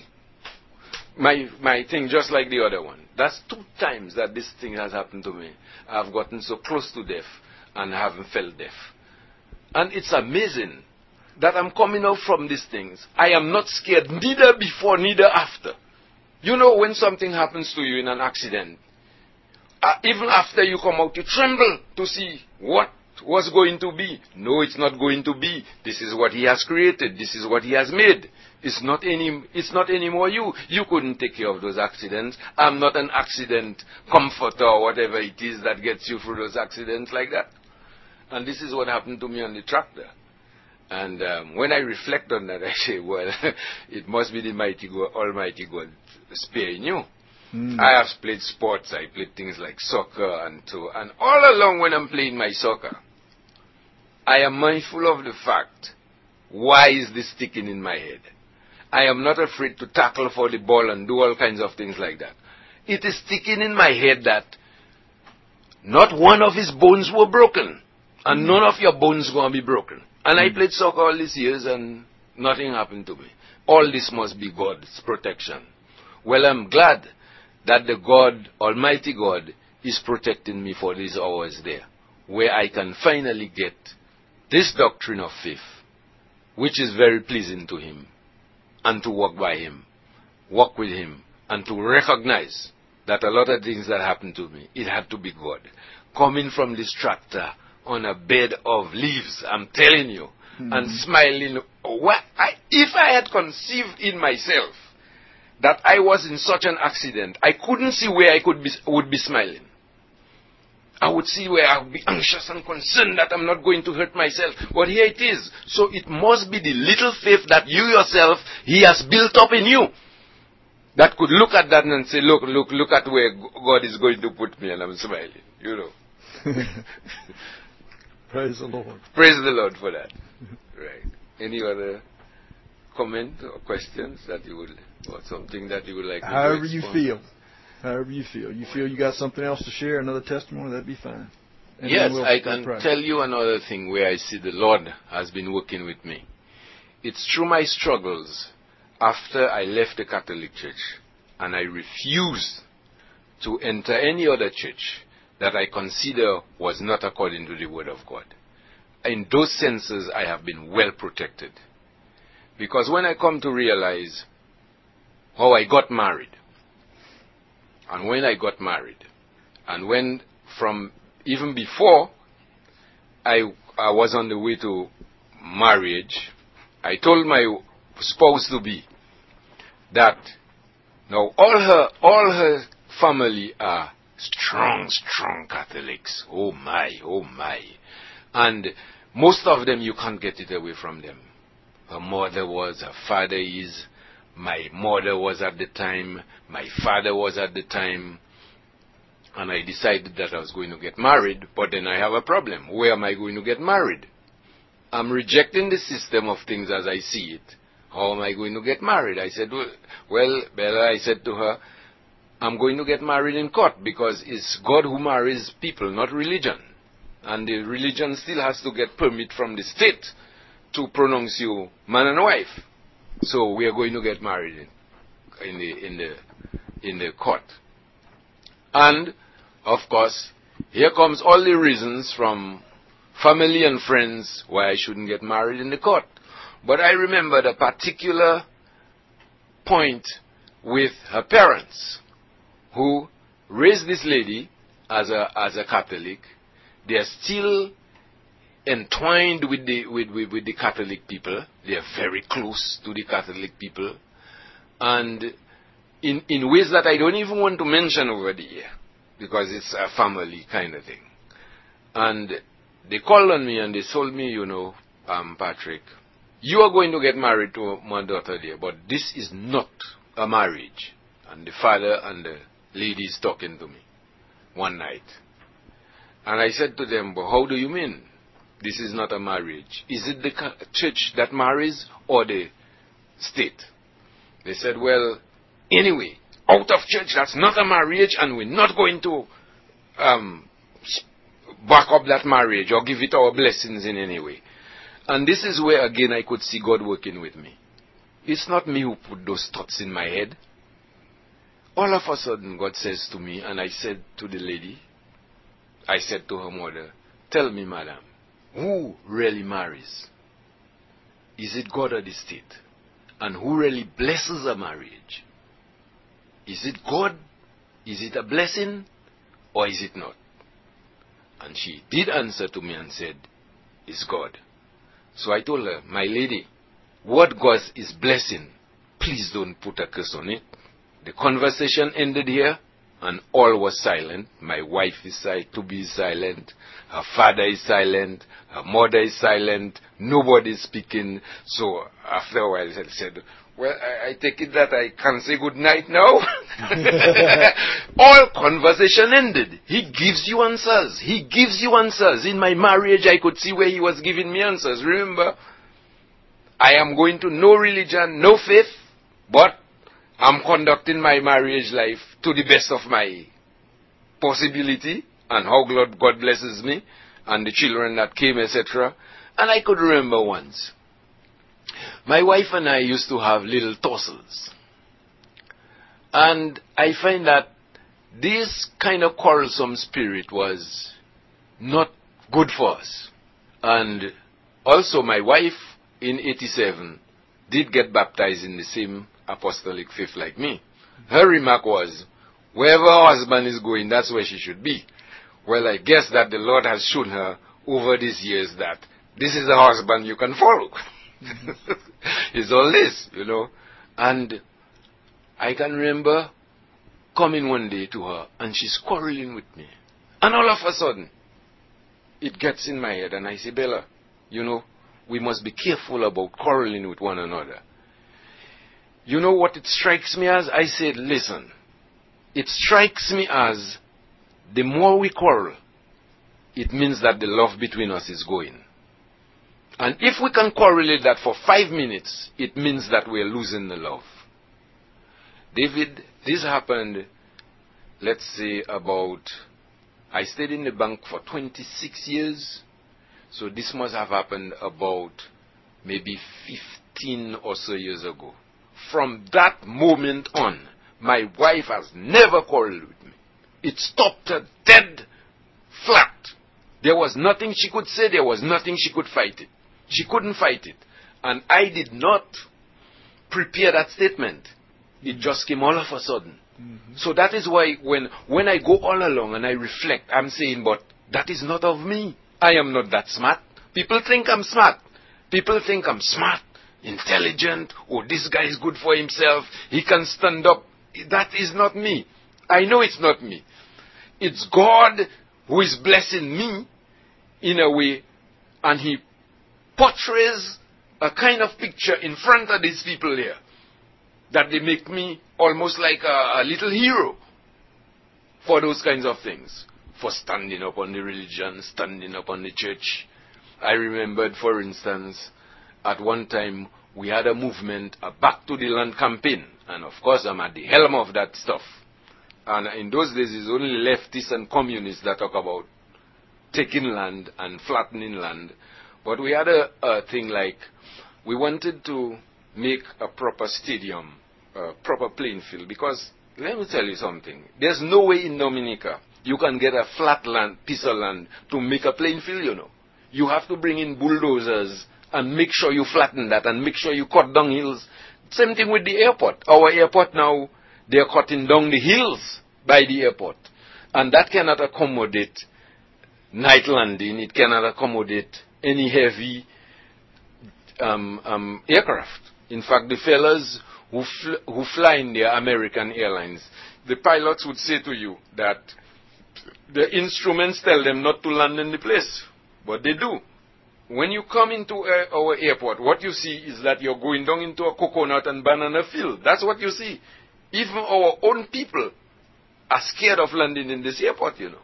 my, my thing just like the other one. That's two times that this thing has happened to me. I've gotten so close to death, and haven't felt death. And it's amazing that I'm coming out from these things. I am not scared, neither before, neither after. You know, when something happens to you in an accident, uh, even after you come out, you tremble to see what was going to be. No, it's not going to be. This is what he has created. This is what he has made. It's not any, it's not anymore you. You couldn't take care of those accidents. I'm not an accident comforter or whatever it is that gets you through those accidents like that. And this is what happened to me on the tractor. And um, when I reflect on that, I say, well, it must be the mighty God, Almighty God sparing you. Mm. I have played sports. I played things like soccer and so, and all along when I'm playing my soccer, I am mindful of the fact, why is this sticking in my head? I am not afraid to tackle for the ball and do all kinds of things like that. It is sticking in my head that not one of his bones were broken, and mm. none of your bones are going to be broken. And I played soccer all these years and nothing happened to me. All this must be God's protection. Well, I'm glad that the God, Almighty God, is protecting me for these hours there, where I can finally get this doctrine of faith, which is very pleasing to Him, and to walk by Him, walk with Him, and to recognize that a lot of things that happened to me, it had to be God. Coming from this tractor on a bed of leaves, I'm telling you, mm-hmm. and smiling. What I, if I had conceived in myself that I was in such an accident, I couldn't see where I could be, would be smiling. I would see where I would be anxious and concerned that I'm not going to hurt myself. But here it is. So it must be the little faith that you yourself, He has built up in you, that could look at that and say, look, look, look at where God is going to put me, and I'm smiling, you know. Praise the Lord. Praise the Lord for that. Right. Any other comment or questions that you would, or something that you would like to However you feel. However you feel. You feel you got something else to share, another testimony, that'd be fine. And yes, we'll, I we'll can tell you another thing where I see the Lord has been working with me. It's through my struggles after I left the Catholic Church and I refused to enter any other church that I consider was not according to the Word of God. In those senses, I have been well protected. Because when I come to realize how I got married, and when I got married, and when from even before I, I was on the way to marriage, I told my spouse to be that now all her all her family are strong, strong Catholics. Oh my, oh my. And most of them, you can't get it away from them. Her mother was, her father is, my mother was at the time, my father was at the time. And I decided that I was going to get married, but then I have a problem. Where am I going to get married? I'm rejecting the system of things as I see it. How am I going to get married? I said, well, well Bella, I said to her, I'm going to get married in court because it's God who marries people, not religion. And the religion still has to get permit from the state to pronounce you man and wife. So we are going to get married in, in the in the in the court. And of course, here comes all the reasons from family and friends why I shouldn't get married in the court. But I remember the particular point with her parents, who raised this lady as a as a Catholic. They are still entwined with the with, with, with the Catholic people. They are very close to the Catholic people, and in in ways that I don't even want to mention over the air, because it's a family kind of thing. And they called on me and they told me, you know, um, Patrick, you are going to get married to my daughter there, but this is not a marriage. And the father and the lady is talking to me one night. And I said to them, but how do you mean this is not a marriage? Is it the church that marries or the state? They said, well, anyway, out of church, that's not a marriage, and we're not going to um, back up that marriage or give it our blessings in any way. And this is where, again, I could see God working with me. It's not me who put those thoughts in my head. All of a sudden, God says to me, and I said to the lady, I said to her mother, tell me, madam, who really marries? Is it God or the state? And who really blesses a marriage? Is it God? Is it a blessing? Or is it not? And she did answer to me and said, it's God. So I told her, my lady, what God is blessing, please don't put a curse on it. The conversation ended here, and all was silent. My wife is silent, to be silent. Her father is silent. Her mother is silent. Nobody is speaking. So after a while, I said, well, I, I take it that I can say good night now. All conversation ended. He gives you answers. He gives you answers. In my marriage, I could see where he was giving me answers. Remember, I am going to no religion, no faith, but I'm conducting my marriage life to the best of my possibility, and how God blesses me, and the children that came, et cetera. And I could remember once, my wife and I used to have little tussles. And I find that this kind of quarrelsome spirit was not good for us. And also my wife, in eighty-seven, did get baptized in the same apostolic faith like me. Her remark was, wherever her husband is going, that's where she should be. Well, I guess that the Lord has shown her over these years that this is a husband you can follow. It's all this, you know. And I can remember coming one day to her, and she's quarreling with me. And all of a sudden, it gets in my head, and I say, Bella, you know, we must be careful about quarreling with one another. You know what it strikes me as? I said, listen, it strikes me as the more we quarrel, it means that the love between us is going. And if we can correlate that for five minutes, it means that we're losing the love. David, this happened, let's say about, I stayed in the bank for twenty-six years. So this must have happened about maybe fifteen or so years ago. From that moment on, my wife has never quarreled with me. It stopped her dead flat. There was nothing she could say. There was nothing she could fight it. She couldn't fight it. And I did not prepare that statement. It just came all of a sudden. Mm-hmm. So that is why when, when I go all along and I reflect, I'm saying, but that is not of me. I am not that smart. People think I'm smart. People think I'm smart, intelligent. Oh, this guy is good for himself. He can stand up. That is not me. I know it's not me. It's God who is blessing me in a way, and he portrays a kind of picture in front of these people here that they make me almost like a, a little hero for those kinds of things. For standing up on the religion, standing up on the church. I remembered, for instance, at one time we had a movement, a Back to the Land campaign. And of course I'm at the helm of that stuff. And in those days it's only leftists and communists that talk about taking land and flattening land. But we had a, a thing like, we wanted to make a proper stadium a proper playing field. Because, let me tell you something. There's no way in Dominica you can get a flat land, piece of land to make a playing field, you know. You have to bring in bulldozers and make sure you flatten that and make sure you cut down hills. Same thing with the airport. Our airport now, they're cutting down the hills by the airport. And that cannot accommodate night landing. It cannot accommodate any heavy um, um, aircraft. In fact, the fellas who, fl who fly in the American Airlines, the pilots would say to you that the instruments tell them not to land in the place, but they do. When you come into uh, our airport, what you see is that you're going down into a coconut and banana field. That's what you see. Even our own people are scared of landing in this airport, you know.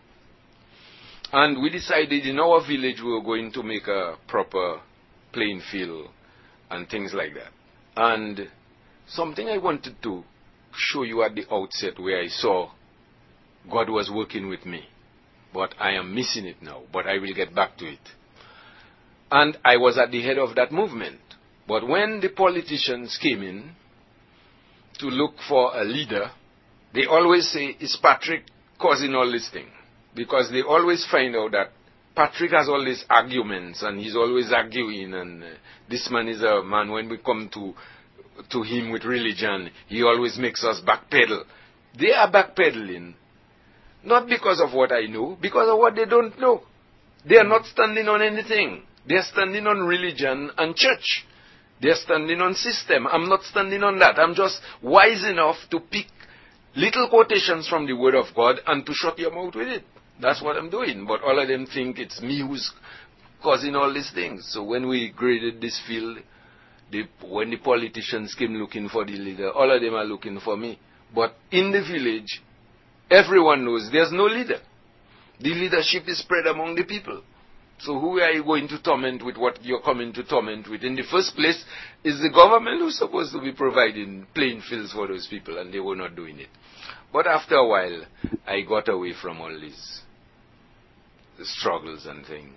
And we decided in our village we were going to make a proper playing field and things like that. And something I wanted to show you at the outset where I saw God was working with me. But I am missing it now. But I will get back to it. And I was at the head of that movement. But when the politicians came in to look for a leader, they always say, is Patrick causing all this thing? Because they always find out that Patrick has all these arguments and he's always arguing, and uh, this man is a man, when we come to, to him with religion, he always makes us backpedal. They are backpedaling, not because of what I know, because of what they don't know. They are not standing on anything. They are standing on religion and church. They are standing on system. I'm not standing on that. I'm just wise enough to pick little quotations from the Word of God and to shut your mouth with it. That's what I'm doing. But all of them think it's me who's causing all these things. So when we graded this field, the, when the politicians came looking for the leader, all of them are looking for me. But in the village, everyone knows there's no leader. The leadership is spread among the people. So who are you going to torment with what you're coming to torment with? In the first place, is the government who's supposed to be providing playing fields for those people, and they were not doing it. But after a while, I got away from all these struggles and things.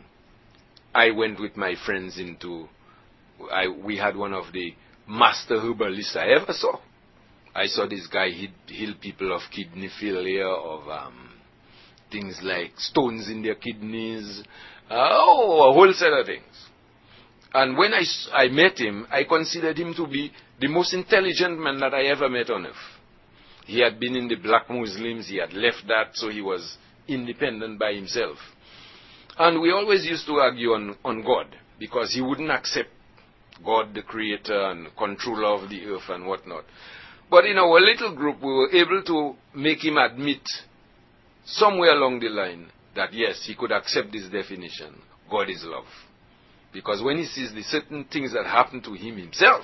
I went with my friends into, I, we had one of the master herbalists I ever saw. I saw this guy he'd heal people of kidney failure, of um, things like stones in their kidneys, uh, oh, a whole set of things. And when I, I met him, I considered him to be the most intelligent man that I ever met on earth. He had been in the black Muslims, he had left that, so he was independent by himself. And we always used to argue on, on God, because he wouldn't accept God, the creator and controller of the earth and whatnot. But in our little group, we were able to make him admit somewhere along the line that yes, he could accept this definition. God is love. Because when he sees the certain things that happen to him himself,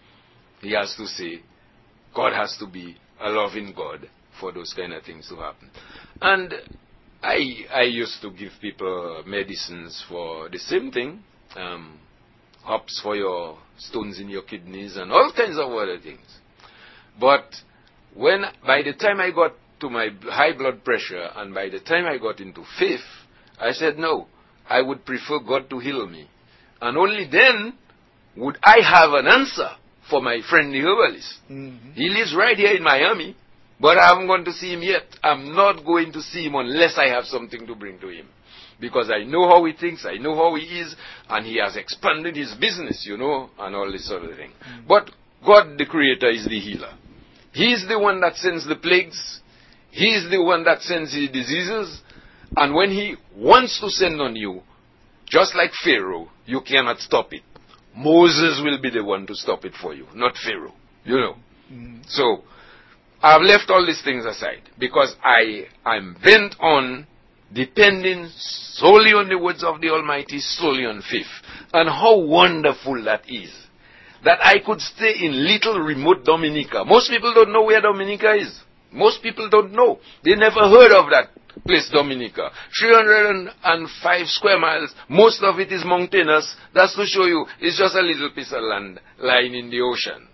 he has to say, God has to be a loving God for those kind of things to happen. And I I used to give people medicines for the same thing, um, hops for your stones in your kidneys and all kinds of other things. But when, by the time I got to my high blood pressure and by the time I got into faith, I said, no, I would prefer God to heal me. And only then would I have an answer for my friend the herbalist. Mm-hmm. He lives right here in Miami, but I haven't gone to see him yet. I'm not going to see him unless I have something to bring to him. Because I know how he thinks, I know how he is, and he has expanded his business, you know, and all this sort of thing. Mm-hmm. But God, the Creator, is the healer. He is the one that sends the plagues. He is the one that sends the diseases. And when he wants to send on you, just like Pharaoh, you cannot stop it. Moses will be the one to stop it for you, not Pharaoh, you know. Mm-hmm. So, I've left all these things aside because I am bent on depending solely on the words of the Almighty, solely on faith. And how wonderful that is. That I could stay in little remote Dominica. Most people don't know where Dominica is. Most people don't know. They never heard of that place, Dominica. three hundred five square miles. Most of it is mountainous. That's to show you it's just a little piece of land lying in the ocean.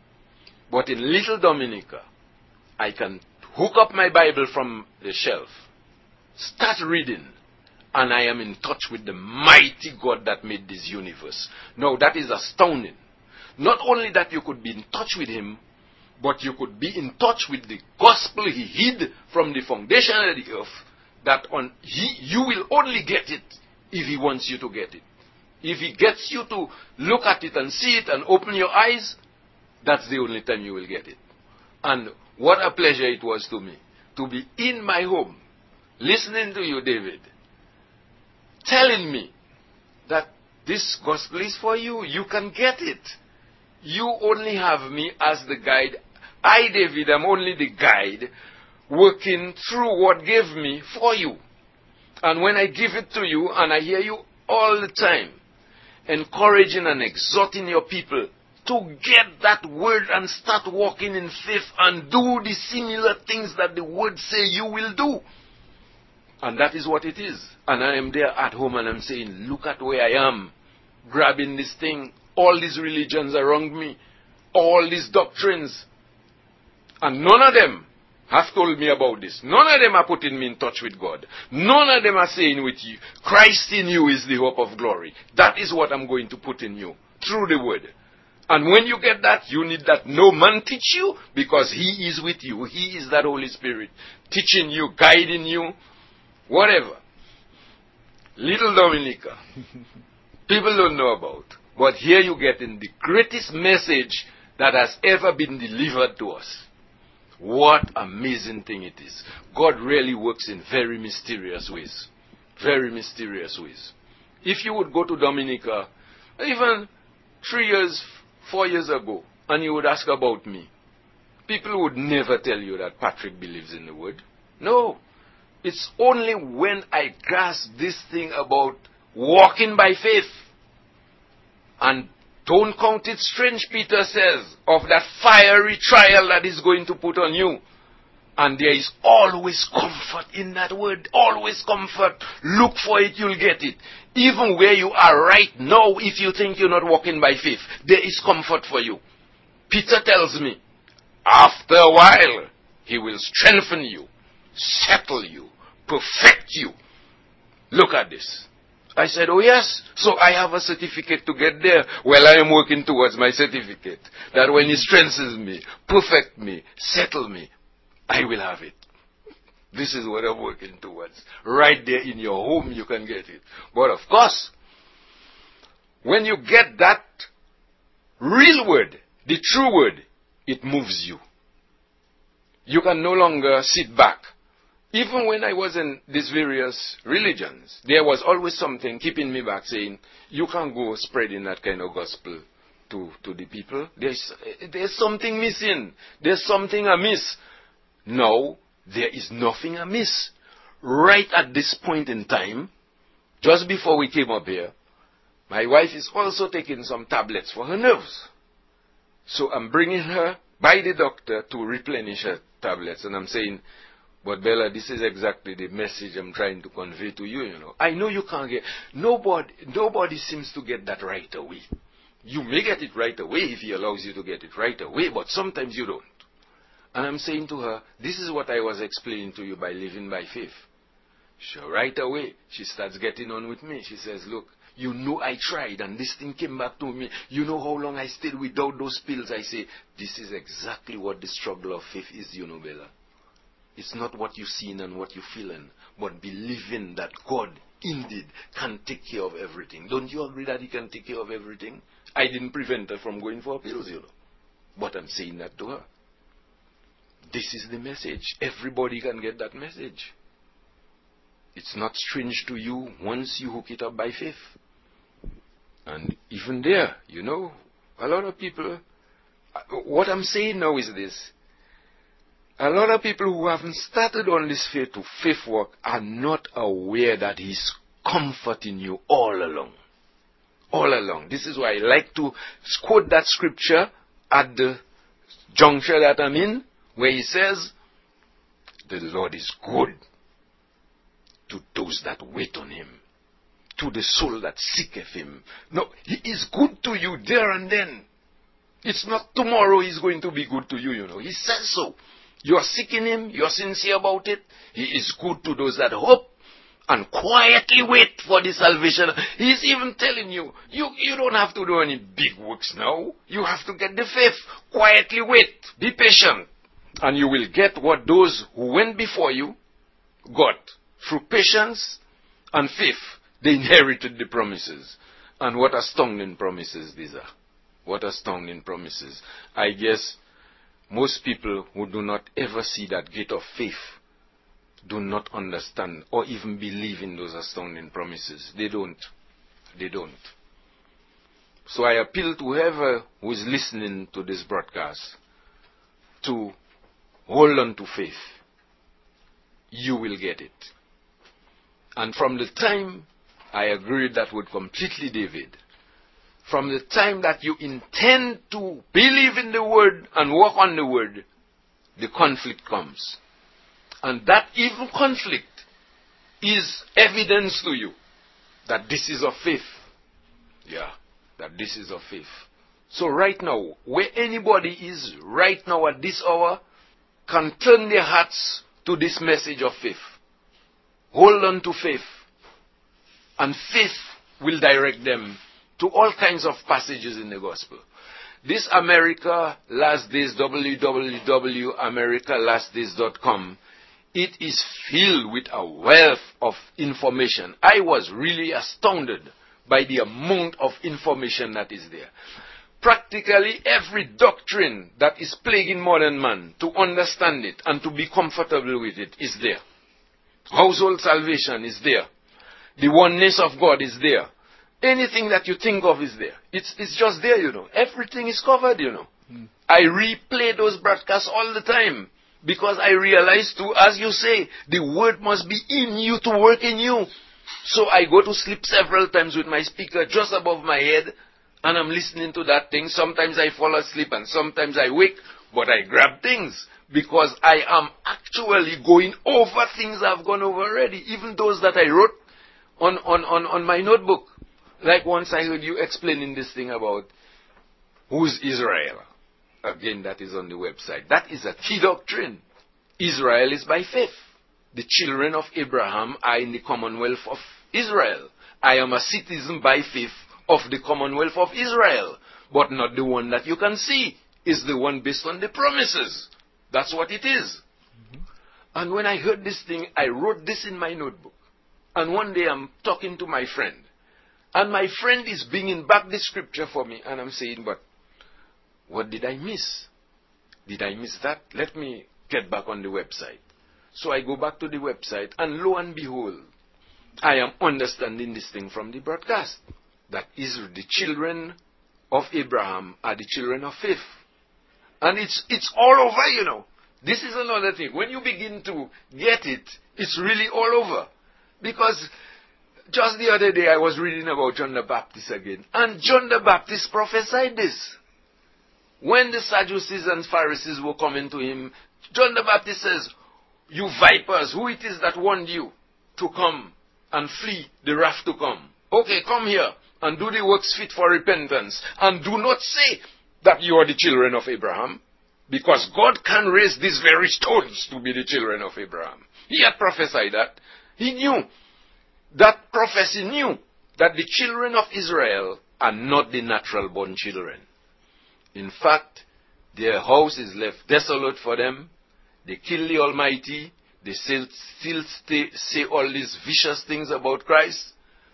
But in little Dominica, I can hook up my Bible from the shelf, start reading, and I am in touch with the mighty God that made this universe. Now, that is astounding. Not only that you could be in touch with him, But you could be in touch with the gospel he hid from the foundation of the earth, that on he, you will only get it if he wants you to get it. If he gets you to look at it and see it and open your eyes, that's the only time you will get it. And what a pleasure it was to me to be in my home, listening to you, David, telling me that this gospel is for you. You can get it. You only have me as the guide. I, David, am only the guide working through what gave me for you. And when I give it to you, and I hear you all the time, encouraging and exhorting your people to get that word and start walking in faith and do the similar things that the word say you will do. And that is what it is. And I am there at home and I'm saying, look at where I am, grabbing this thing, all these religions around me, all these doctrines. And none of them have told me about this. None of them are putting me in touch with God. None of them are saying with you, Christ in you is the hope of glory. That is what I'm going to put in you through the word. And when you get that, you need that no man teach you, because he is with you. He is that Holy Spirit teaching you, guiding you, whatever. Little Dominica, people don't know about. But here you get in the greatest message that has ever been delivered to us. What amazing thing it is. God really works in very mysterious ways. Very mysterious ways. If you would go to Dominica, even three years, four years ago, and you would ask about me, people would never tell you that Patrick believes in the word. No. It's only when I grasp this thing about walking by faith, and don't count it strange, Peter says, of that fiery trial that is going to put on you. And there is always comfort in that word. Always comfort. Look for it, you'll get it. Even where you are right now, if you think you're not walking by faith, there is comfort for you. Peter tells me, after a while, he will strengthen you, settle you, perfect you. Look at this. I said, oh yes, so I have a certificate to get there. Well, I am working towards my certificate. That when he strengthens me, perfect me, settle me, I will have it. This is what I'm working towards. Right there in your home, you can get it. But of course, when you get that real word, the true word, it moves you. You can no longer sit back. Even when I was in these various religions, there was always something keeping me back, saying, you can't go spreading that kind of gospel to, to the people. There's, there's something missing. There's something amiss. No, there is nothing amiss. Right at this point in time, just before we came up here, my wife is also taking some tablets for her nerves. So I'm bringing her by the doctor to replenish her tablets. And I'm saying, but Bella, this is exactly the message I'm trying to convey to you, you know. I know you can't get, nobody, nobody seems to get that right away. You may get it right away if he allows you to get it right away, but sometimes you don't. And I'm saying to her, this is what I was explaining to you by living by faith. So right away, she starts getting on with me. She says, look, you know I tried and this thing came back to me. You know how long I stayed without those pills. I say, this is exactly what the struggle of faith is, you know, Bella. It's not what you've seen and what you're feeling, but believing that God indeed can take care of everything. Don't you agree that he can take care of everything? I didn't prevent her from going for pills, you know. But I'm saying that to her. This is the message. Everybody can get that message. It's not strange to you once you hook it up by faith. And even there, you know, a lot of people, what I'm saying now is this. A lot of people who haven't started on this faith to faith work are not aware that he's comforting you all along. All along. This is why I like to quote that scripture at the juncture that I'm in, where he says, the Lord is good to those that wait on him, to the soul that seeketh him. No, he is good to you there and then. It's not tomorrow he's going to be good to you, you know. He says so. You are seeking him, you are sincere about it. He is good to those that hope, and quietly wait for the salvation. He's even telling you, you, you don't have to do any big works now. You have to get the faith. Quietly wait. Be patient. And you will get what those who went before you got. Through patience and faith, they inherited the promises. And what astounding promises these are. What astounding promises. I guess most people who do not ever see that gate of faith do not understand or even believe in those astounding promises. They don't. They don't. So I appeal to whoever who is listening to this broadcast to hold on to faith. You will get it. And from the time, I agree that with completely David, from the time that you intend to believe in the word and work on the word, the conflict comes. And that even conflict is evidence to you that this is of faith. Yeah, that this is of faith. So right now, where anybody is right now at this hour, can turn their hearts to this message of faith. Hold on to faith. And faith will direct them to all kinds of passages in the gospel. This America Last Days, w w w dot america last days dot com, it is filled with a wealth of information. I was really astounded by the amount of information that is there. Practically every doctrine that is plaguing modern man, to understand it and to be comfortable with it, is there. Household salvation is there. The oneness of God is there. Anything that you think of is there. It's, it's just there, you know. Everything is covered, you know. Mm. I replay those broadcasts all the time because I realize too, as you say, the word must be in you to work in you. So I go to sleep several times with my speaker just above my head and I'm listening to that thing. Sometimes I fall asleep and sometimes I wake, but I grab things because I am actually going over things I've gone over already, even those that I wrote on, on, on, on my notebook. Like once I heard you explaining this thing about who's Israel. Again, that is on the website. That is a key doctrine. Israel is by faith. The children of Abraham are in the commonwealth of Israel. I am a citizen by faith of the commonwealth of Israel, but not the one that you can see. Is the one based on the promises. That's what it is. Mm-hmm. And when I heard this thing, I wrote this in my notebook. And one day I'm talking to my friend. And my friend is bringing back the scripture for me. And I'm saying, but what did I miss? Did I miss that? Let me get back on the website. So I go back to the website. And lo and behold, I am understanding this thing from the broadcast. That Israel, the children of Abraham are the children of faith. And it's, it's all over, you know. This is another thing. When you begin to get it, it's really all over. Because just the other day I was reading about John the Baptist again. And John the Baptist prophesied this. When the Sadducees and Pharisees were coming to him, John the Baptist says, you vipers, who it is that warned you to come and flee the wrath to come? Okay, come here and do the works fit for repentance. And do not say that you are the children of Abraham. Because God can raise these very stones to be the children of Abraham. He had prophesied that. He knew. That prophecy knew that the children of Israel are not the natural born children. In fact, their house is left desolate for them. They kill the Almighty. They still, still stay, say all these vicious things about Christ.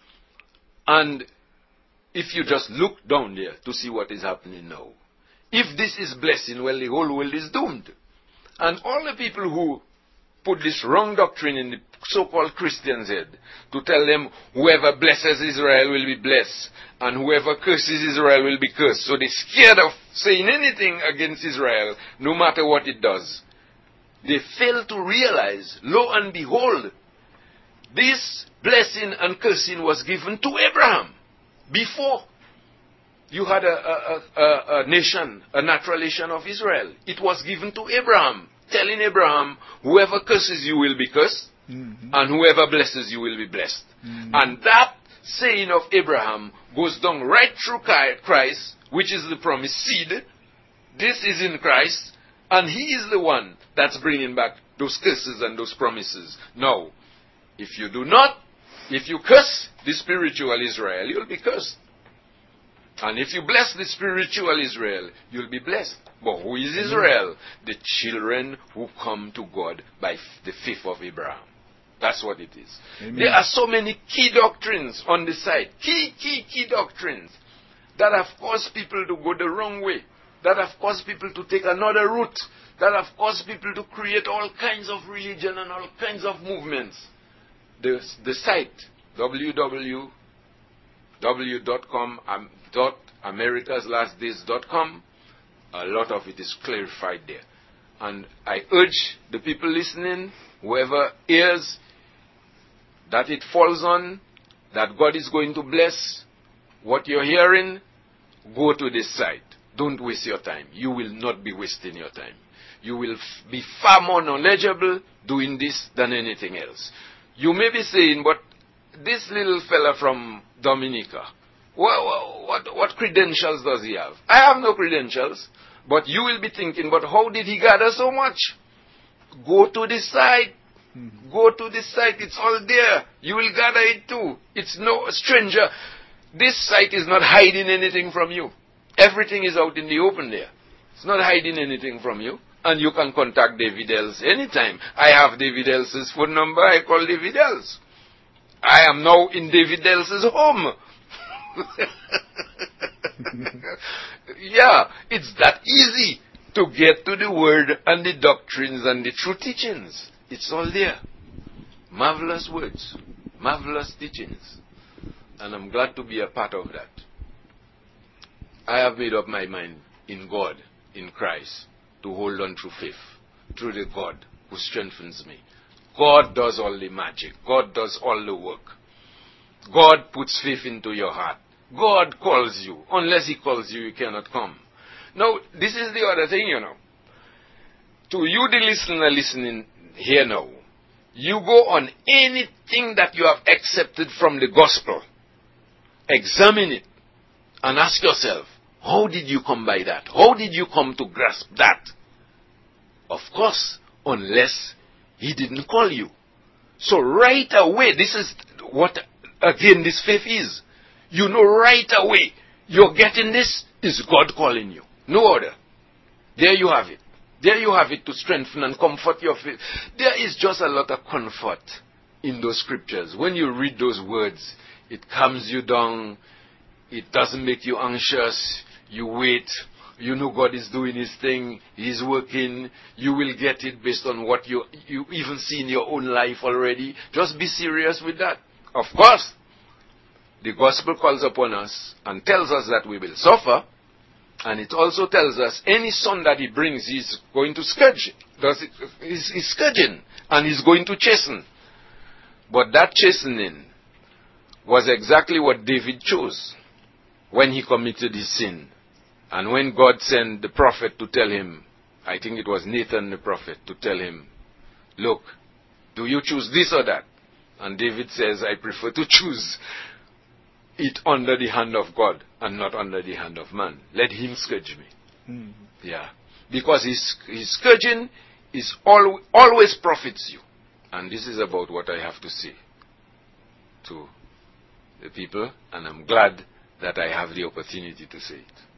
And if you just look down there to see what is happening now, if this is blessing, well, the whole world is doomed. And all the people who put this wrong doctrine in the so-called Christians' head to tell them whoever blesses Israel will be blessed and whoever curses Israel will be cursed. So they're scared of saying anything against Israel, no matter what it does. They fail to realize, lo and behold, this blessing and cursing was given to Abraham before you had a, a, a, a nation, a natural nation of Israel. It was given to Abraham, telling Abraham, whoever curses you will be cursed, mm-hmm. and whoever blesses you will be blessed. Mm-hmm. And that saying of Abraham goes down right through Christ, which is the promised seed. This is in Christ, and he is the one that's bringing back those curses and those promises. Now, If you do not, if you curse the spiritual Israel, you'll be cursed. And if you bless the spiritual Israel, you'll be blessed. But who is Israel? The children who come to God by the faith of Abraham. That's what it is. Amen. There are so many key doctrines on the side. Key, key, key doctrines that have caused people to go the wrong way. That have caused people to take another route. That have caused people to create all kinds of religion and all kinds of movements. The, the site, w w w dot com dot americas last days dot com, a lot of it is clarified there. And I urge the people listening, whoever hears, that it falls on, that God is going to bless what you're hearing, go to this site. Don't waste your time. You will not be wasting your time. You will f- be far more knowledgeable doing this than anything else. You may be saying, but this little fella from Dominica, what, what, what credentials does he have? I have no credentials. But you will be thinking, but how did he gather so much? Go to the site. Mm-hmm. Go to the site. It's all there. You will gather it too. It's no stranger. This site is not hiding anything from you. Everything is out in the open there. It's not hiding anything from you. And you can contact David Els anytime. I have David Els' phone number. I call David Els. I am now in David Els' home. Yeah, it's that easy to get to the word and the doctrines and the true teachings. It's all there. Marvelous words. Marvelous teachings. And I'm glad to be a part of that. I have made up my mind in God, in Christ, to hold on through faith, through the God who strengthens me. God does all the magic. God does all the work. God puts faith into your heart. God calls you. Unless he calls you, you cannot come. Now, this is the other thing, you know. To you, the listener listening here now, you go on anything that you have accepted from the gospel. Examine it and ask yourself, how did you come by that? How did you come to grasp that? Of course, unless he didn't call you. So right away, this is what, again, this faith is. You know right away, you're getting this, is God calling you. No other. There you have it. There you have it to strengthen and comfort your faith. There is just a lot of comfort in those scriptures. When you read those words, it calms you down. It doesn't make you anxious. You wait. You know God is doing his thing. He's working. You will get it based on what you, you even see in your own life already. Just be serious with that. Of course, the gospel calls upon us and tells us that we will suffer. And it also tells us any son that he brings, he's going to scourge. Does it, he's, he's scourging. And he's going to chasten. But that chastening was exactly what David chose when he committed his sin. And when God sent the prophet to tell him, I think it was Nathan the prophet, to tell him, look, do you choose this or that? And David says, I prefer to choose it under the hand of God and not under the hand of man. Let him scourge me. Mm. Yeah. Because his, his scourging is al- always profits you. And this is about what I have to say to the people. And I'm glad that I have the opportunity to say it.